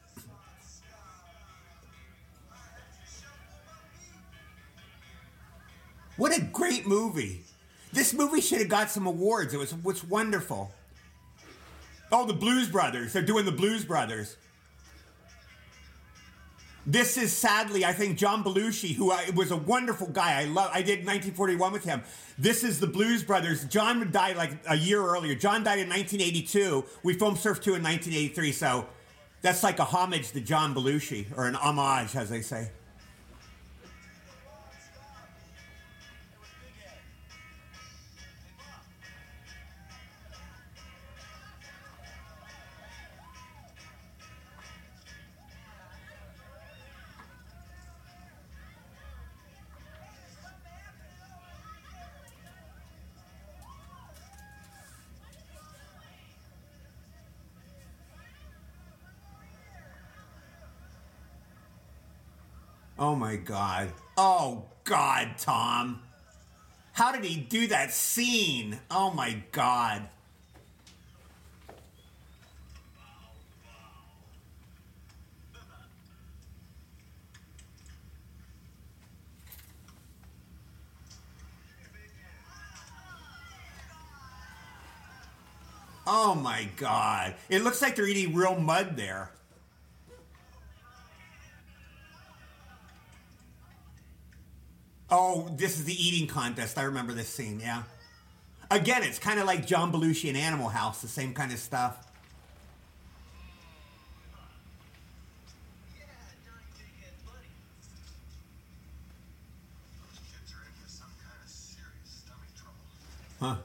A: What a great movie. This movie should have got some awards. It was, was wonderful. Oh, the Blues Brothers. They're doing the Blues Brothers. This is sadly, I think, John Belushi, who I, was a wonderful guy. I love. I did nineteen forty-one with him. This is the Blues Brothers. John died like a year earlier. John died in nineteen eighty-two. We filmed Surf two in nineteen eighty-three. So that's like a homage to John Belushi, or an homage, as they say. Oh my God. Oh God, Tom. How did he do that scene? Oh my God. Oh my God. It looks like they're eating real mud there. Oh, this is the eating contest. I remember this scene, yeah. Again, it's kind of like John Belushi in Animal House, the same kind of stuff. Huh.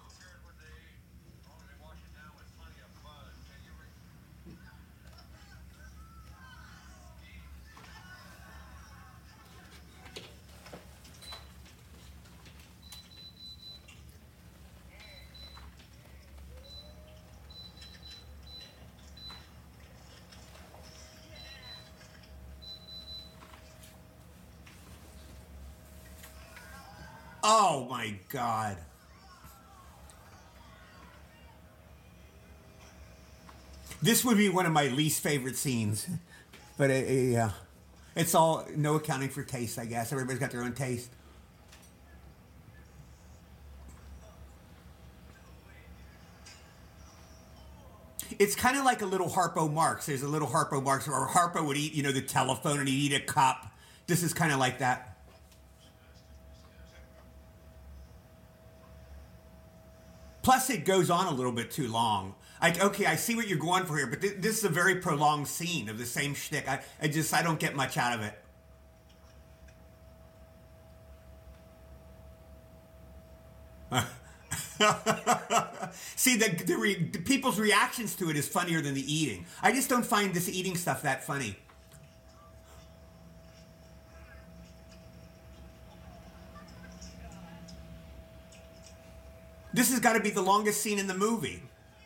A: Oh my God. This would be one of my least favorite scenes. But it, it, yeah, it's all no accounting for taste, I guess. Everybody's got their own taste. It's kind of like a little Harpo Marx. There's a little Harpo Marx, or Harpo would eat, you know, the telephone, and he'd eat a cup. This is kind of like that. Plus, it goes on a little bit too long. Like, okay, I see what you're going for here, but th- this is a very prolonged scene of the same shtick. I, I just, I don't get much out of it. See, the, the, re, the people's reactions to it is funnier than the eating. I just don't find this eating stuff that funny. This has got to be the longest scene in the movie.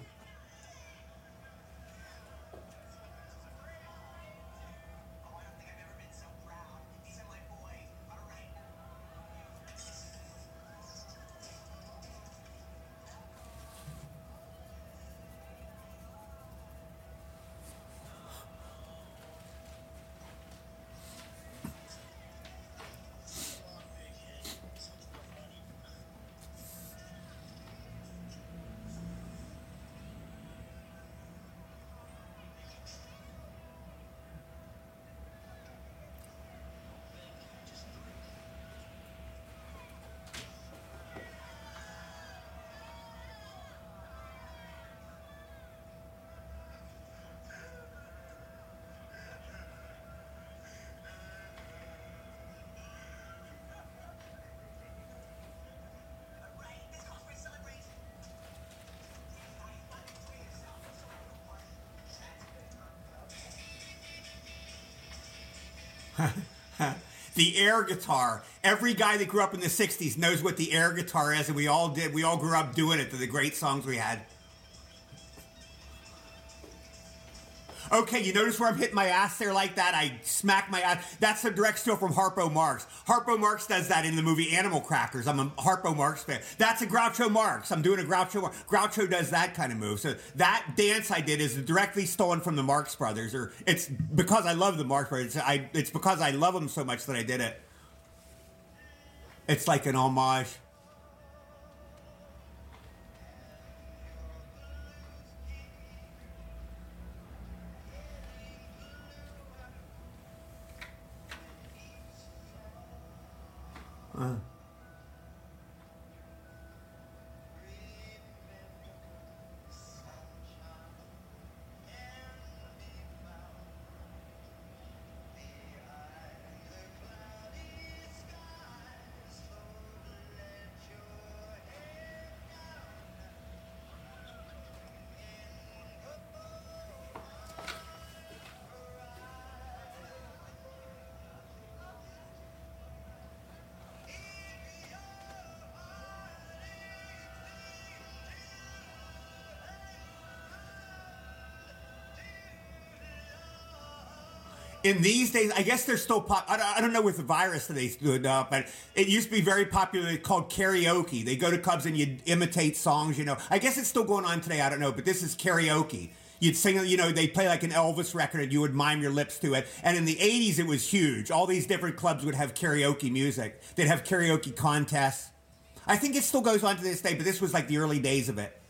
A: The air guitar. Every guy that grew up in the sixties knows what the air guitar is, and we all did. We all grew up doing it to the great songs we had. Okay, you notice where I'm hitting my ass there like that? I smack my ass. That's a direct steal from Harpo Marx. Harpo Marx does that in the movie Animal Crackers. I'm a Harpo Marx fan. That's a Groucho Marx. I'm doing a Groucho Marx. Groucho does that kind of move. So that dance I did is directly stolen from the Marx Brothers. Or it's because I love the Marx Brothers. I, it's because I love them so much that I did it. It's like an homage. Uh. In these days, I guess they're still pop. I don't, I don't know with the virus that they stood up, but it used to be very popular called karaoke. They go to clubs and you'd imitate songs, you know. I guess it's still going on today. I don't know, but this is karaoke. You'd sing, you know, they play like an Elvis record and you would mime your lips to it. And in the eighties, it was huge. All these different clubs would have karaoke music. They'd have karaoke contests. I think it still goes on to this day, but this was like the early days of it.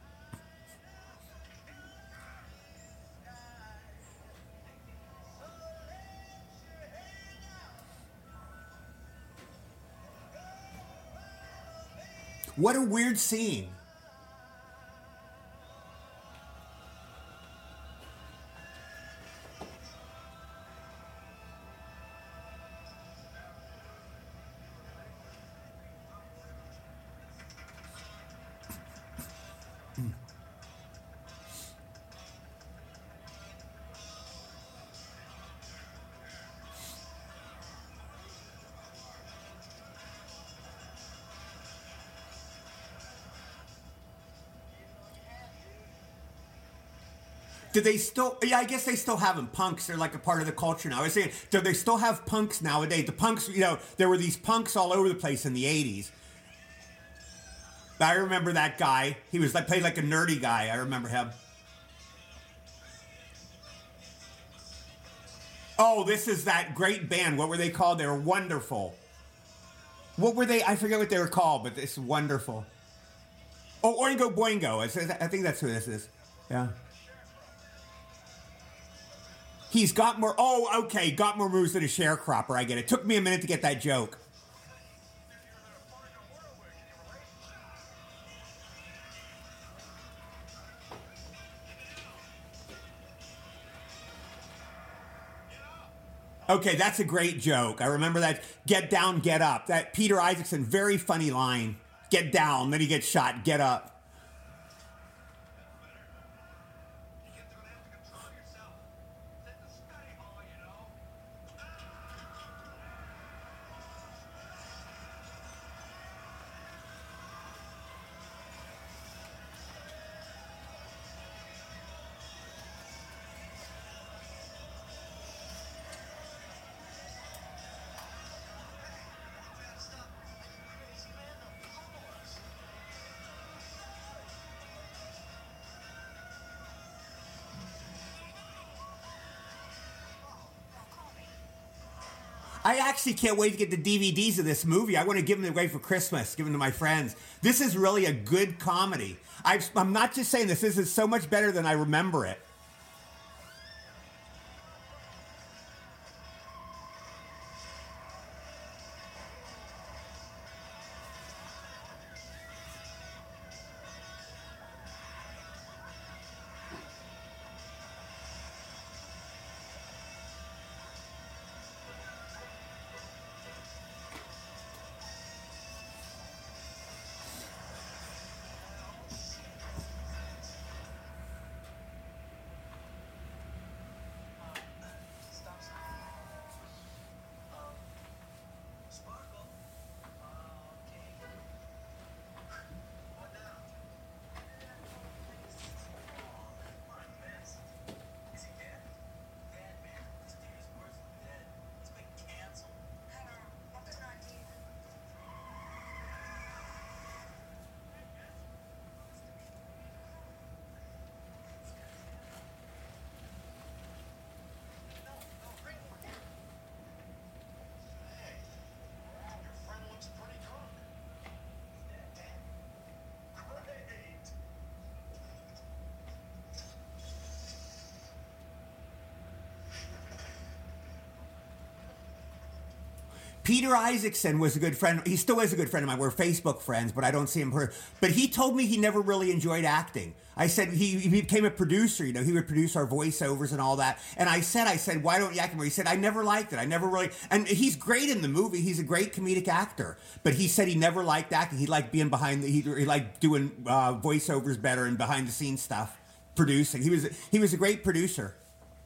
A: What a weird scene. Do they still, yeah, I guess they still have them. Punks, they're like a part of the culture now. I was saying, do they still have punks nowadays? The punks, you know, there were these punks all over the place in the eighties. I remember that guy. He was like, played like a nerdy guy. I remember him. Oh, this is that great band. What were they called? They were wonderful. What were they? I forget what they were called, but it's wonderful. Oh, Oingo Boingo. I think that's who this is. Yeah. He's got more, oh, okay, got more moves than a sharecropper, I get it. Took me a minute to get that joke. Okay, that's a great joke. I remember that, get down, get up. That Peter Isaacson, very funny line. Get down, then he gets shot, get up. I actually can't wait to get the D V Ds of this movie. I want to give them away for Christmas, give them to my friends. This is really a good comedy. I've, I'm not just saying this. This is so much better than I remember it. Peter Isaacson was a good friend. He still is a good friend of mine. We're Facebook friends, but I don't see him. Per- but he told me he never really enjoyed acting. I said he, he became a producer. You know, he would produce our voiceovers and all that. And I said, I said, why don't you act more? He said, I never liked it. I never really. And he's great in the movie. He's a great comedic actor. But he said he never liked acting. He liked being behind the. He, he liked doing uh, voiceovers better and behind the scenes stuff, producing. He was he was a great producer.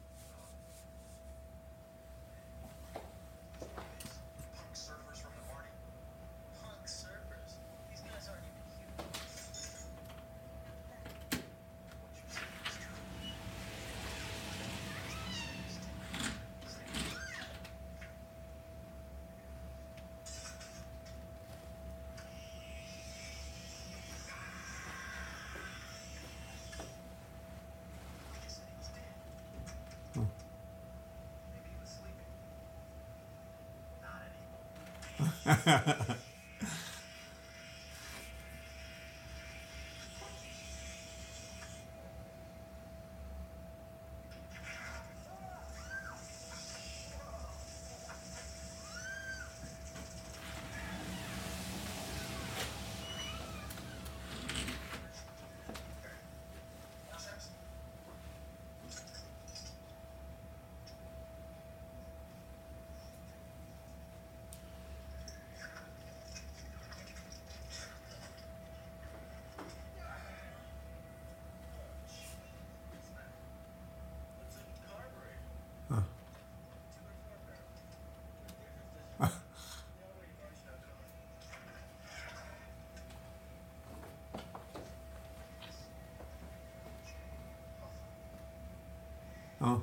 A: Oh.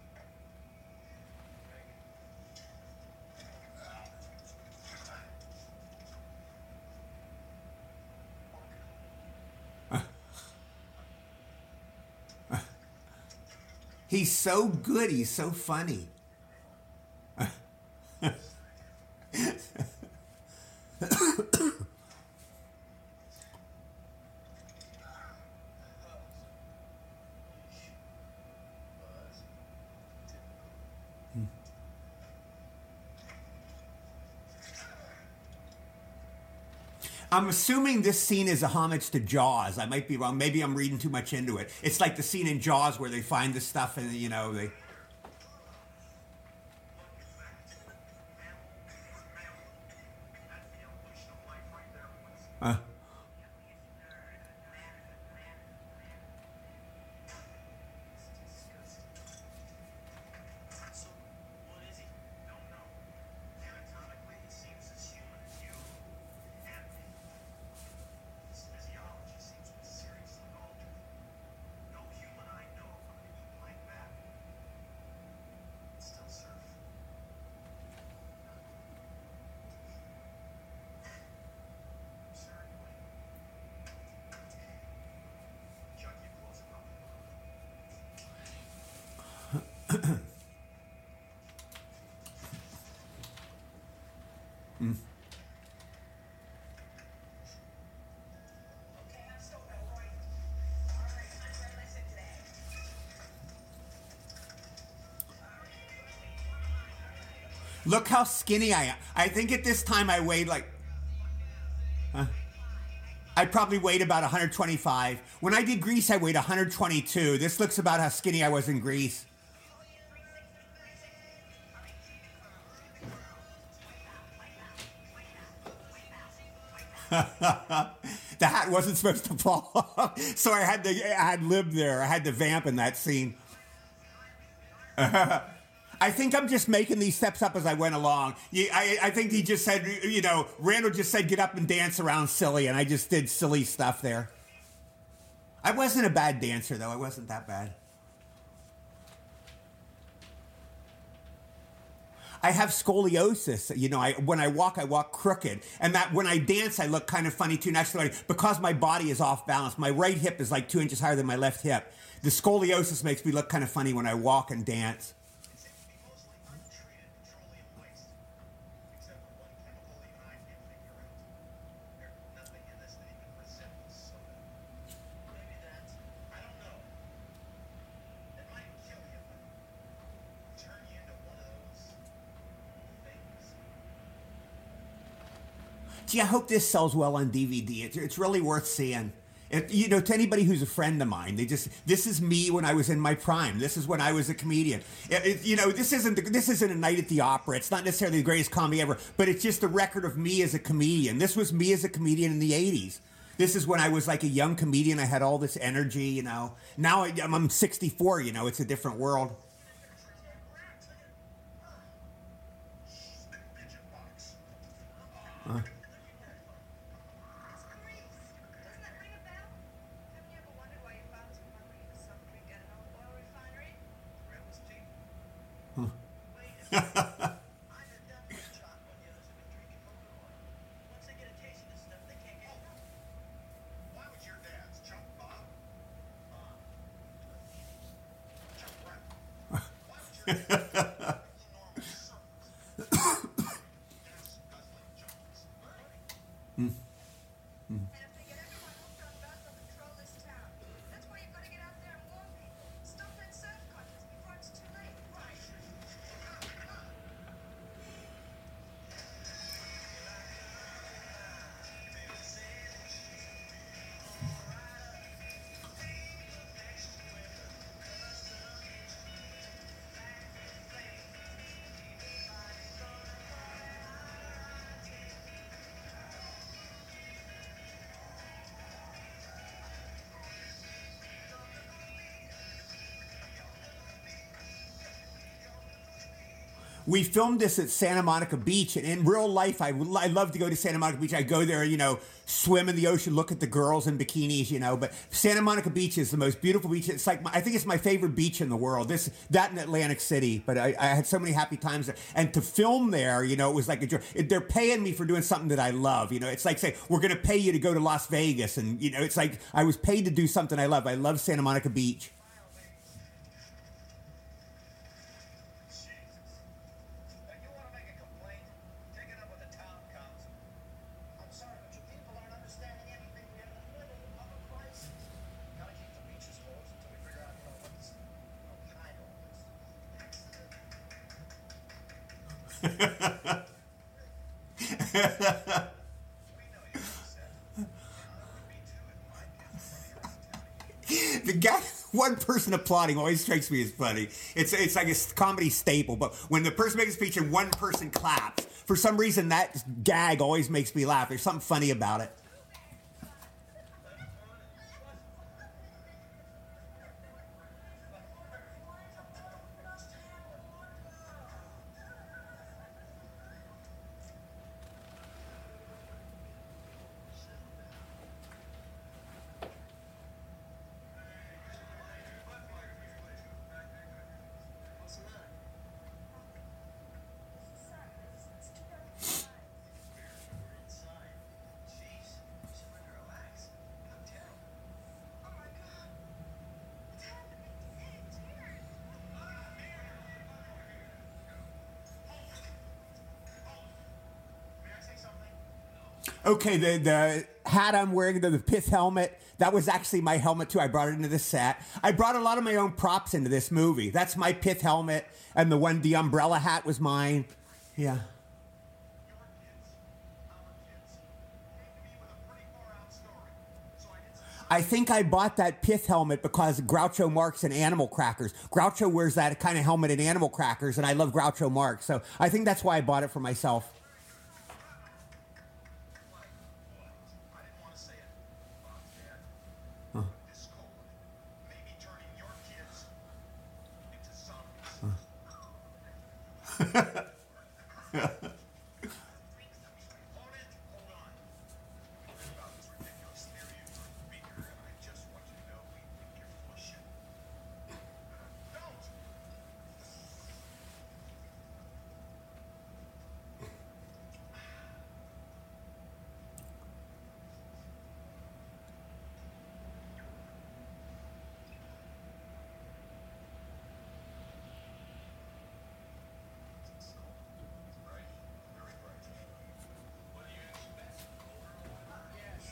A: He's so good. He's so funny. I'm assuming this scene is a homage to Jaws. I might be wrong. Maybe I'm reading too much into it. It's like the scene in Jaws where they find the stuff and, you know, they... Uh. Look how skinny I am. I think at this time I weighed like, huh? I probably weighed about one hundred twenty-five. When I did Grease, I weighed one hundred twenty-two. This looks about how skinny I was in Grease. The hat wasn't supposed to fall off, so I had to. I had lived there. I had to vamp in that scene. I think I'm just making these steps up as I went along. I, I think he just said, you know, Randall just said, get up and dance around silly, and I just did silly stuff there. I wasn't a bad dancer, though. I wasn't that bad. I have scoliosis. You know, I when I walk, I walk crooked. And that when I dance, I look kind of funny, too. Naturally, because my body is off balance. My right hip is like two inches higher than my left hip. The scoliosis makes me look kind of funny when I walk and dance. Gee, I hope this sells well on D V D. It's, it's really worth seeing. If, you know, to anybody who's a friend of mine, they just this is me when I was in my prime. This is when I was a comedian. It, it, you know, this isn't this isn't a night at the opera. It's not necessarily the greatest comedy ever, but it's just a record of me as a comedian. This was me as a comedian in the eighties. This is when I was like a young comedian. I had all this energy. You know, now I, I'm sixty-four. You know, it's a different world. Uh. We filmed this at Santa Monica Beach, and in real life, I, I love to go to Santa Monica Beach. I go there, you know, swim in the ocean, look at the girls in bikinis, you know. But Santa Monica Beach is the most beautiful beach. It's like my, I think it's my favorite beach in the world. This that in Atlantic City, but I, I had so many happy times there. And to film there, you know, it was like a joy. They're paying me for doing something that I love. You know, it's like saying we're going to pay you to go to Las Vegas, and you know, it's like I was paid to do something I love. I love Santa Monica Beach. The guy, one person applauding always strikes me as funny. It's it's like a comedy staple, but when the person makes a speech and one person claps, for some reason that gag always makes me laugh. There's something funny about it. Okay, the, the hat I'm wearing, the, the pith helmet, that was actually my helmet too. I brought it into the set. I brought a lot of my own props into this movie. That's my pith helmet, and the one, the umbrella hat was mine. Yeah.
B: Your kids, our kids, came to me with a pretty far out story. So I did some
A: I think I bought that pith helmet because Groucho Marx and Animal Crackers. Groucho wears that kind of helmet in Animal Crackers, and I love Groucho Marx. So I think that's why I bought it for myself.
B: What? What? I didn't want to say it. Mom, Dad. This cold may be turning your kids into zombies. Hold it. Hold on. We heard about this ridiculous theory of Beaker, and I just want you to know we think you're full of shit. Don't! Right? Very bright. What do you expect? Yes.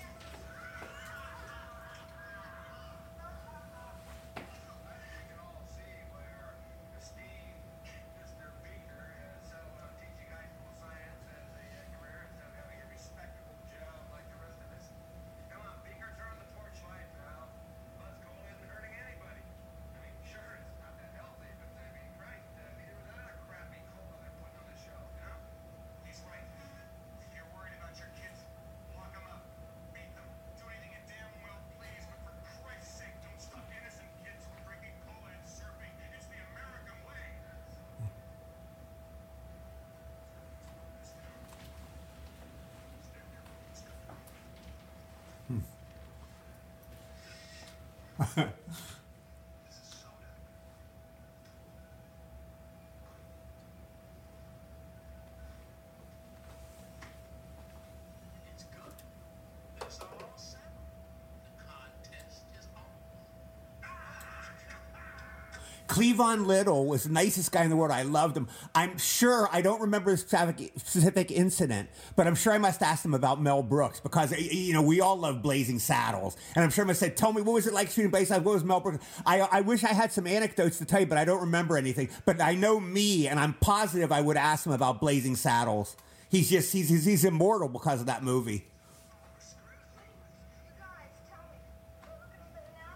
B: I think we can all see where esteemed Mister Beaker has settled on teaching high school science as a uh, career instead of having a respectable job like the rest of us. Come on, Beaker, turn the torchlight, pal. Let's go isn't hurting anybody. I mean, sure, it's not that healthy, but I mean, Christ, uh, neither was that a crappy cola they're putting on the shelf, you know? He's right. If you're worried about your kids, lock them up. Beat them. Do anything you damn well please, but for Christ's sake, don't stop innocent kids from drinking cola and surfing. It's the American way. This is soda. It's good. That's all I'll say. The contest is on.
A: Cleavon Little was the nicest guy in the world. I loved him. I'm sure I don't remember the specific, specific incident, but I'm sure I must ask him about Mel Brooks because, you know, we all love Blazing Saddles. And I'm sure I must say, tell me, what was it like shooting Blazing Saddles? What was Mel Brooks? I, I wish I had some anecdotes to tell you, but I don't remember anything. But I know me, and I'm positive I would ask him about Blazing Saddles. He's just, he's, he's, he's immortal because of that movie.
C: You guys, tell me. You look any better now?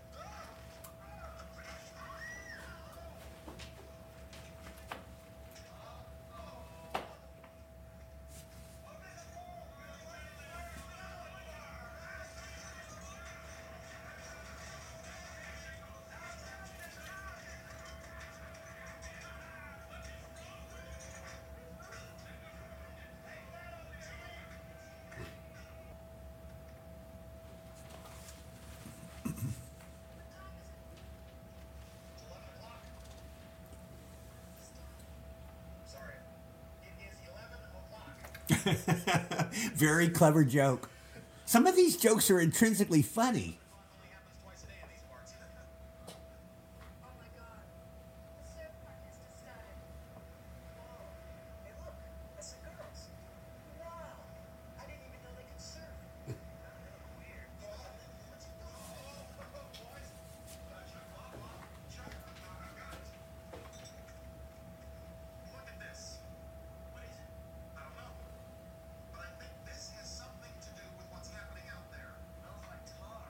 B: eleven o'clock. Sorry. It is eleven o'clock.
A: Very clever joke. Some of these jokes are intrinsically funny.
B: Only happens twice a day in these parts.
C: Oh my god. The surf contest has started.
B: Hey, look. That's the girls. Wow. I didn't even know they could surf. Weird. Let's go. Boys. Chuck, Bob, Bob. Chuck. I've got it. Look at this. What is it? I don't know. But I think this has something to do with what's happening out there. Smells like tar.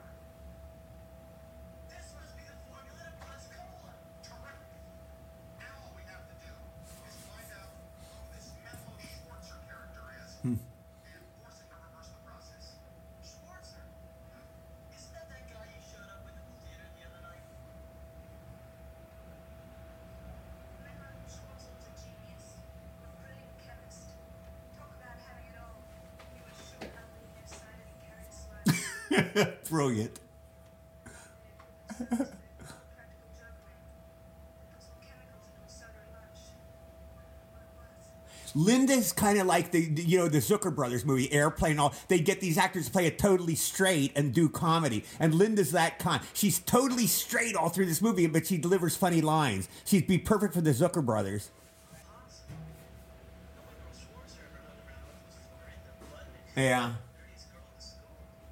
B: This must be the formula to Buzz Cola. Terrific. Now all we have to do is find out who this Memo Schwarzer character is and force him to reverse the process. Schwarzer? Isn't that that guy you showed up with at the theater the other night?
C: Memo Schwarzer was a genius. A brilliant chemist. Talk about having it all. He was short, ugly, nearsighted, and carried a slide.
A: Brilliant.
C: Practical jokery. Put some chemicals into a soda and lunch. What it was.
A: Linda's kind of like the, the- you know, the Zucker Brothers movie, Airplane. All they get these actors to play it totally straight and do comedy, and Linda's that kind. She's totally straight all through this movie, but she delivers funny lines. She'd be perfect for the Zucker Brothers.
B: Awesome. No wonder Schwarzer ever hung around with Florida Budnick.
A: Yeah.
B: Dirtiest girl in school.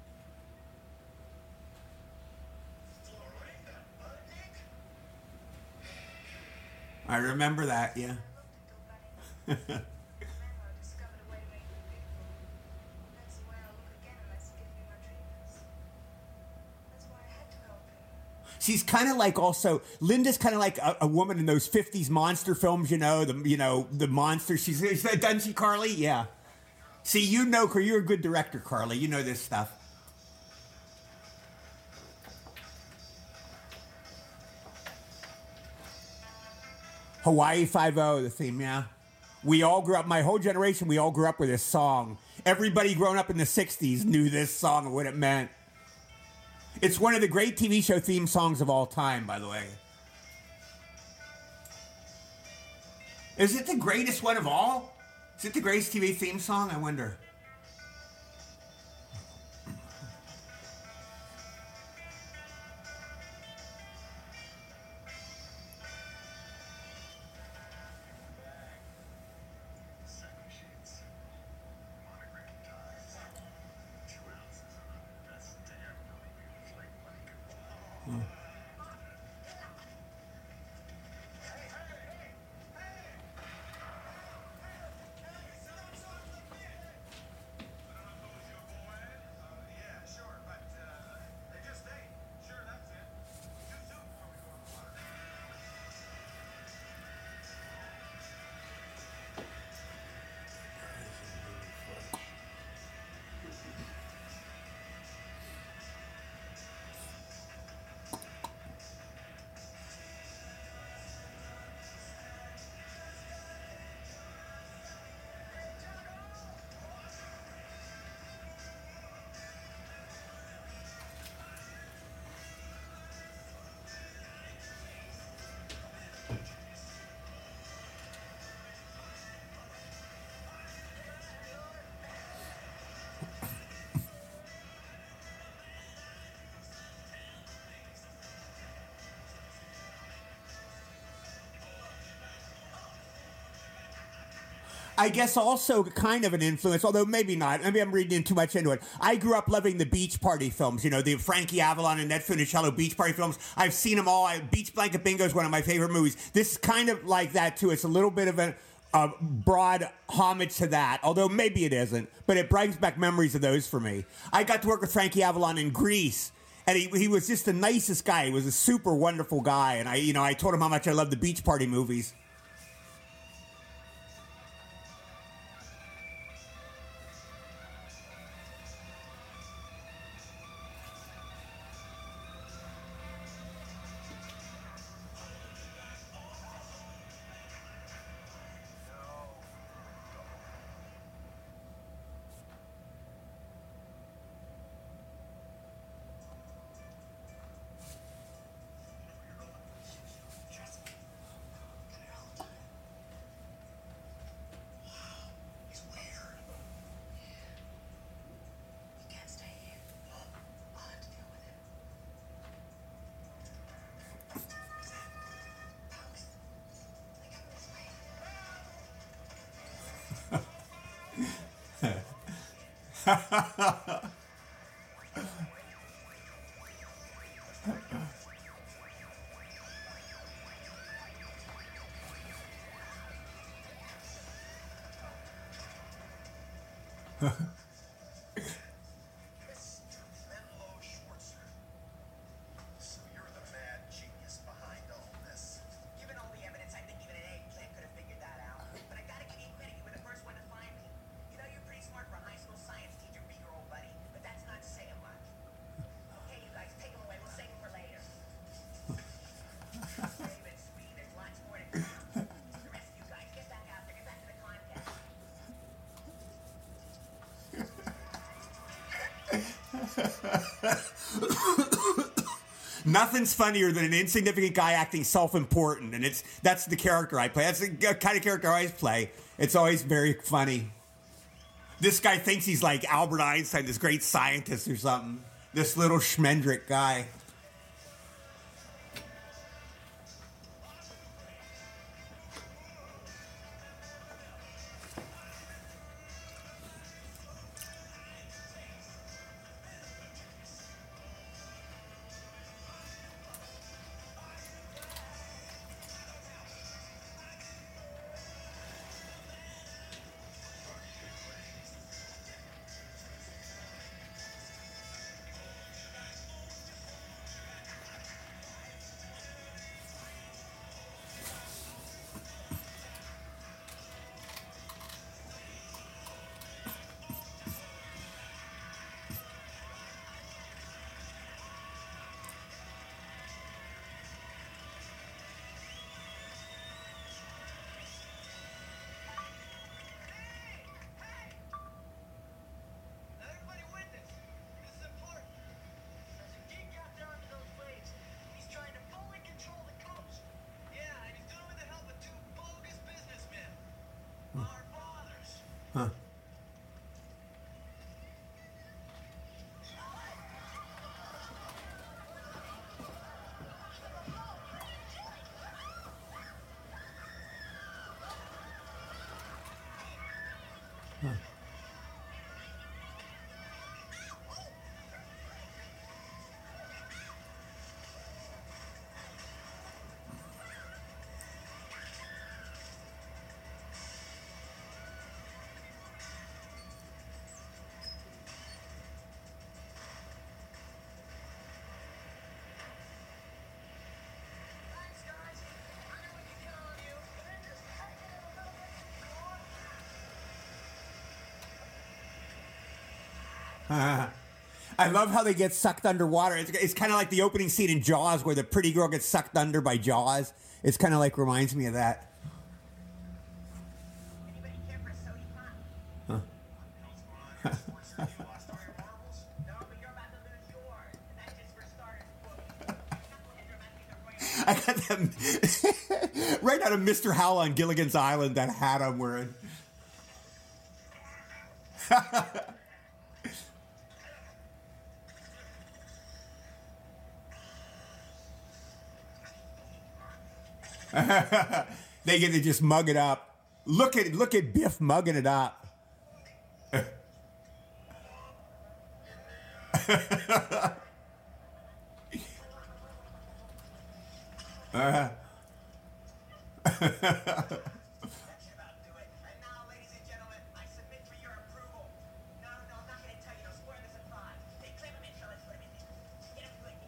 B: Florida Budnick?
A: I remember that. Yeah.
C: I looked at Bill Bunny.
A: she's kind of like also Linda's kind of like a, a woman in those fifties monster films, you know, the you know the monster. She's doesn't she, Carly? Yeah. See, you know, you're a good director, Carly. You know this stuff. Hawaii Five-O, the theme, yeah. We all grew up, my whole generation, we all grew up with this song. Everybody growing up in the sixties knew this song and what it meant. It's one of the great T V show theme songs of all time, by the way. Is it the greatest one of all? Is it the greatest T V theme song? I wonder. I guess also kind of an influence, although maybe not. Maybe I'm reading too much into it. I grew up loving the Beach Party films, you know, the Frankie Avalon and Ned Funicello Beach Party films. I've seen them all. I, Beach Blanket Bingo is one of my favorite movies. This is kind of like that, too. It's a little bit of a, a broad homage to that, although maybe it isn't. But it brings back memories of those for me. I got to work with Frankie Avalon in Greece. And he, he was just the nicest guy. He was a super wonderful guy. And I, you know, I told him how much I love the Beach Party movies.
B: Menlo Schwarzer. So you're the mad genius behind all this.
D: Given all the evidence, I think even an eggplant could have figured that out. But I gotta give you credit, you were the first one to find me. You know, you're pretty smart for a high school science teacher, be your old buddy, but that's not saying much. Okay, you guys, take them away. We'll save them for later. Save it, sweet. There's lots more to come. The rest of you guys, get back out there. Get back to the contest.
A: Nothing's funnier than an insignificant guy acting self-important, and it's that's the character I play. That's the kind of character I always play. It's always very funny. This guy thinks he's like Albert Einstein, this great scientist or something. This little schmendrick guy. Huh.
B: Thanks, guys. I know we can count on you, but then just take it a little bit more.
A: I love how they get sucked underwater. It's, it's kind of like the opening scene in Jaws where the pretty girl gets sucked under by Jaws. It's kind of like reminds me of that.
D: Anybody care for a sody pop?
A: Huh.
B: Sports City lost all your marbles?
D: No, but you're about to lose yours. And that's just for starters. Knuckleheads are about to get their brains.
A: I got them right out of Mister Howell on Gilligan's Island, that hat I'm wearing. They get to just mug it up. Look at look at Biff mugging it up. uh,
D: That should about do it. And now, ladies and gentlemen, I submit for your approval. No, no, I'm not going to tell you. No, spoil the surprise. They clip him in, fellas. Put him in there. Get him quick.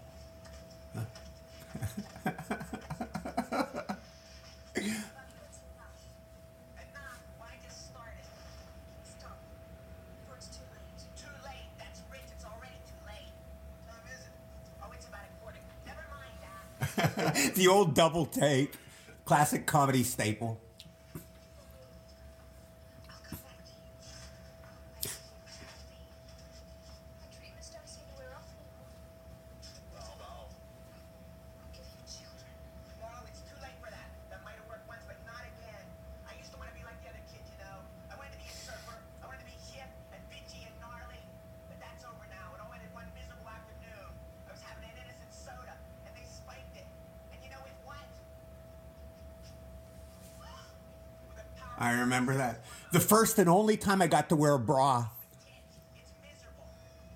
D: And now, why just started?
C: Stop. Before it's too late.
D: Too late. That's rich. It's already too late. What time is it? Oh, it's about a quarter. Never mind that.
A: the old double take, classic comedy staple.
C: I'll come back to you. My treatments don't seem to wear off anymore.
B: Well, no.
C: I'll give you children.
D: No, it's too late for that. That might have worked once, but not again. I used to want to be like the other kids, you know. I wanted to be a surfer. I wanted to be hip and bitchy and gnarly. But that's over now. It all ended one miserable afternoon. I was having an innocent soda, and they spiked it. And you know with what? With a power
A: I remember that. The first and only time I got to wear a bra.
D: tits. It's miserable.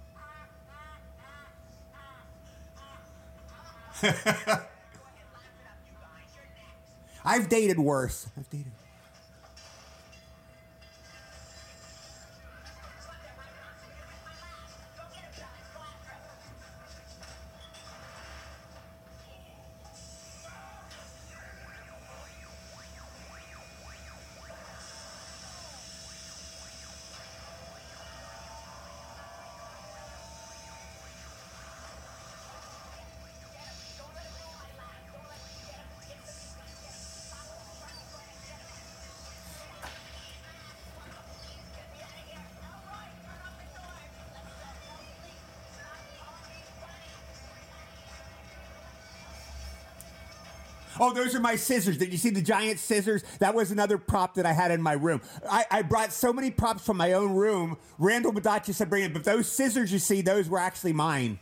D: Go ahead, laugh it up, you guys. You're next.
A: I've dated worse. I've dated. Oh, those are my scissors. Did you see the giant scissors? That was another prop that I had in my room. I, I brought so many props from my own room. Randall Madacci said bring it, but those scissors you see, those were actually mine.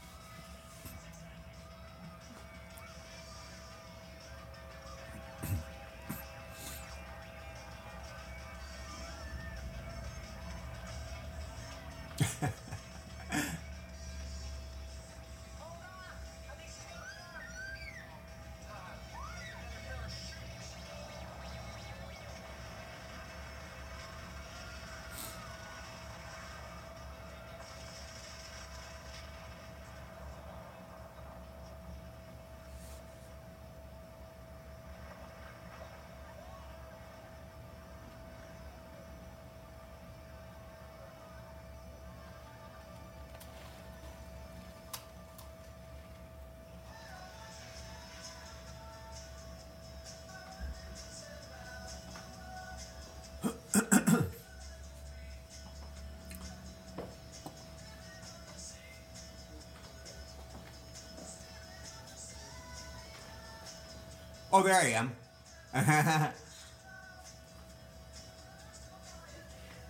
A: Oh, there I am.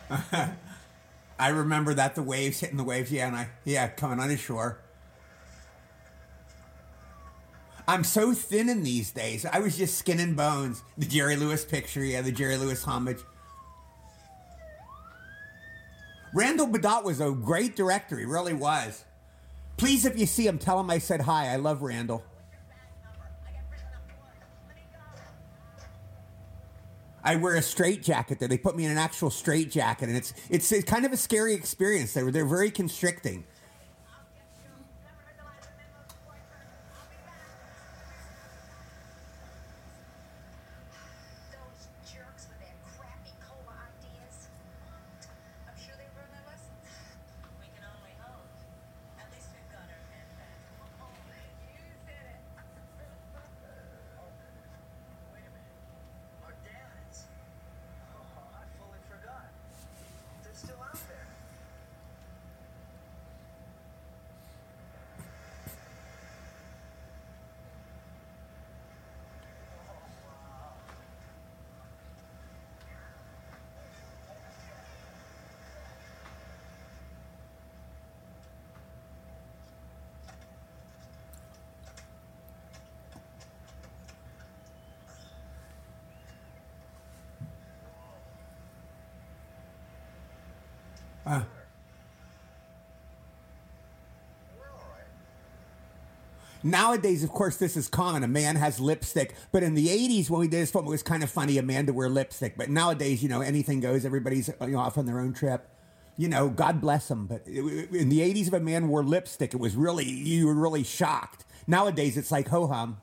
A: I remember that, the waves hitting the waves. Yeah, and I, yeah, coming on the shore. I'm so thin in these days. I was just skin and bones. The Jerry Lewis picture, yeah, the Jerry Lewis homage. Randall Badot was a great director. He really was. Please, if you see him, tell him I said hi. I love Randall. I wear a straight jacket there. They put me in an actual straight jacket, and it's it's, it's kind of a scary experience. They were they're very constricting.
C: Those jerks with their crappy cola ideas. I'm sure they learned their lessons.
D: We can only hope. At least we've got our men back.
C: Oh, you said it.
B: Wait a minute. Our dads. Oh, I fully forgot. They're still out there.
A: Uh,
B: We're all right.
A: Nowadays, of course, this is common. A man has lipstick. But in the eighties, when we did this film, it was kind of funny a man to wear lipstick. But nowadays, you know, anything goes. Everybody's, you know, off on their own trip. You know, God bless them. But it, in the eighties, if a man wore lipstick, it was really, you were really shocked. Nowadays, it's like ho-hum.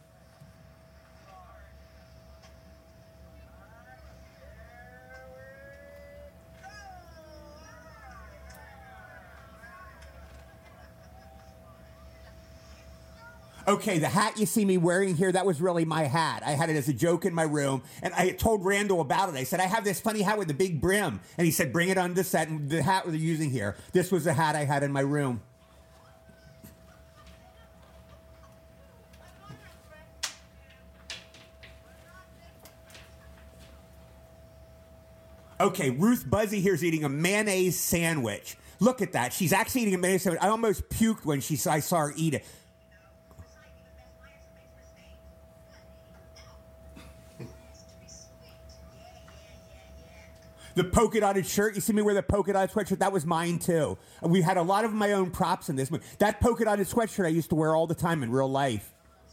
A: Okay, the hat you see me wearing here, that was really my hat. I had it as a joke in my room, and I told Randall about it. I said, I have this funny hat with a big brim. And he said, bring it on the set, and the hat we're using here. This was the hat I had in my room. Okay, Ruth Buzzy here's eating a mayonnaise sandwich. Look at that. She's actually eating a mayonnaise sandwich. I almost puked when she I saw her eat it. The polka dotted shirt, you see me wear the polka dotted sweatshirt? That was mine too. We had a lot of my own props in this movie. That polka dotted sweatshirt I used to wear all the time in real life.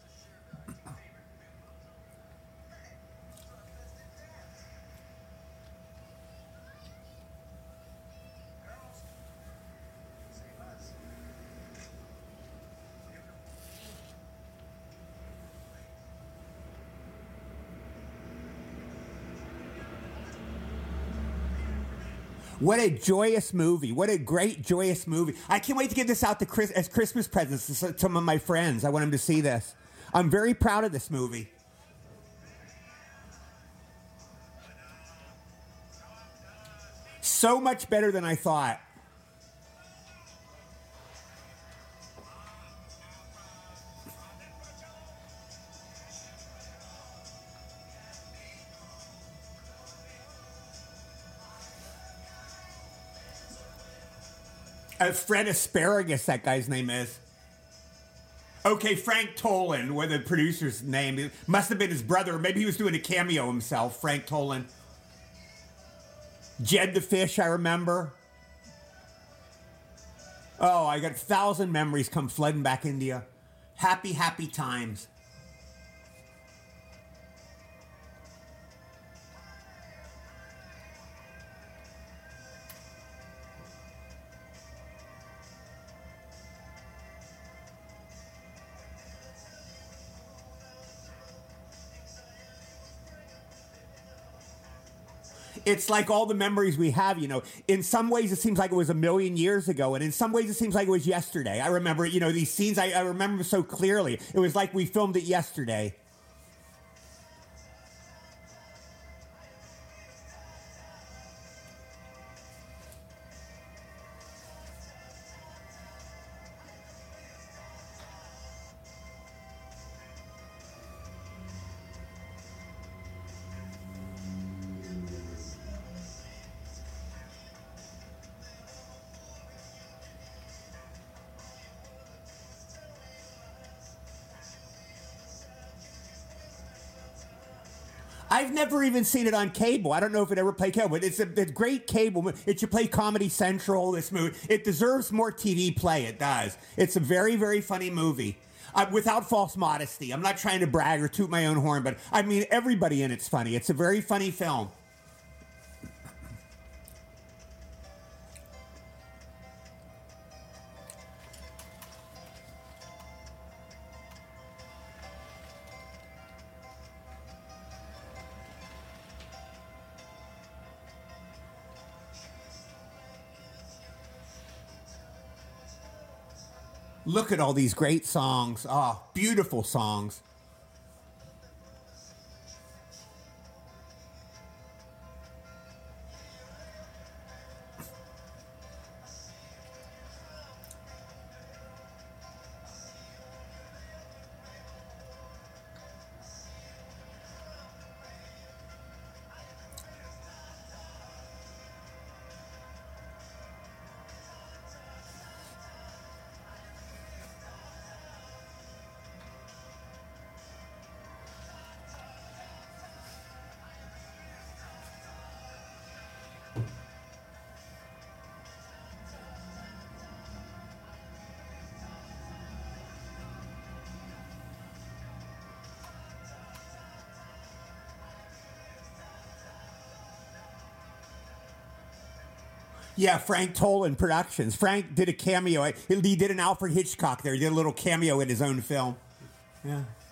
A: What a joyous movie. What a great, joyous movie. I can't wait to give this out to Chris, as Christmas presents to some of my friends. I want them to see this. I'm very proud of this movie. So much better than I thought. Uh, Fred Asparagus, that guy's name is. Okay, Frank Tolan, what the producer's name. It must have been his brother. Maybe he was doing a cameo himself, Frank Tolan. Jed the Fish, I remember. Oh, I got a thousand memories come flooding back into you. Happy, happy times. It's like all the memories we have, you know. In some ways, it seems like it was a million years ago, and in some ways, it seems like it was yesterday. I remember, you know, these scenes, I, I remember so clearly. It was like we filmed it yesterday. I've never even seen it on cable. I don't know if it ever played cable, but it's a, it's great cable. mo- It should play Comedy Central, this movie. It deserves more T V play. It does. It's a very, very funny movie. Uh, without false modesty. I'm not trying to brag or toot my own horn, but I mean, everybody in it's funny. It's a very funny film. Look at all these great songs. Oh, beautiful songs. Yeah, Frank Tolan Productions. Frank did a cameo. He did an Alfred Hitchcock there. He did a little cameo in his own film. Yeah.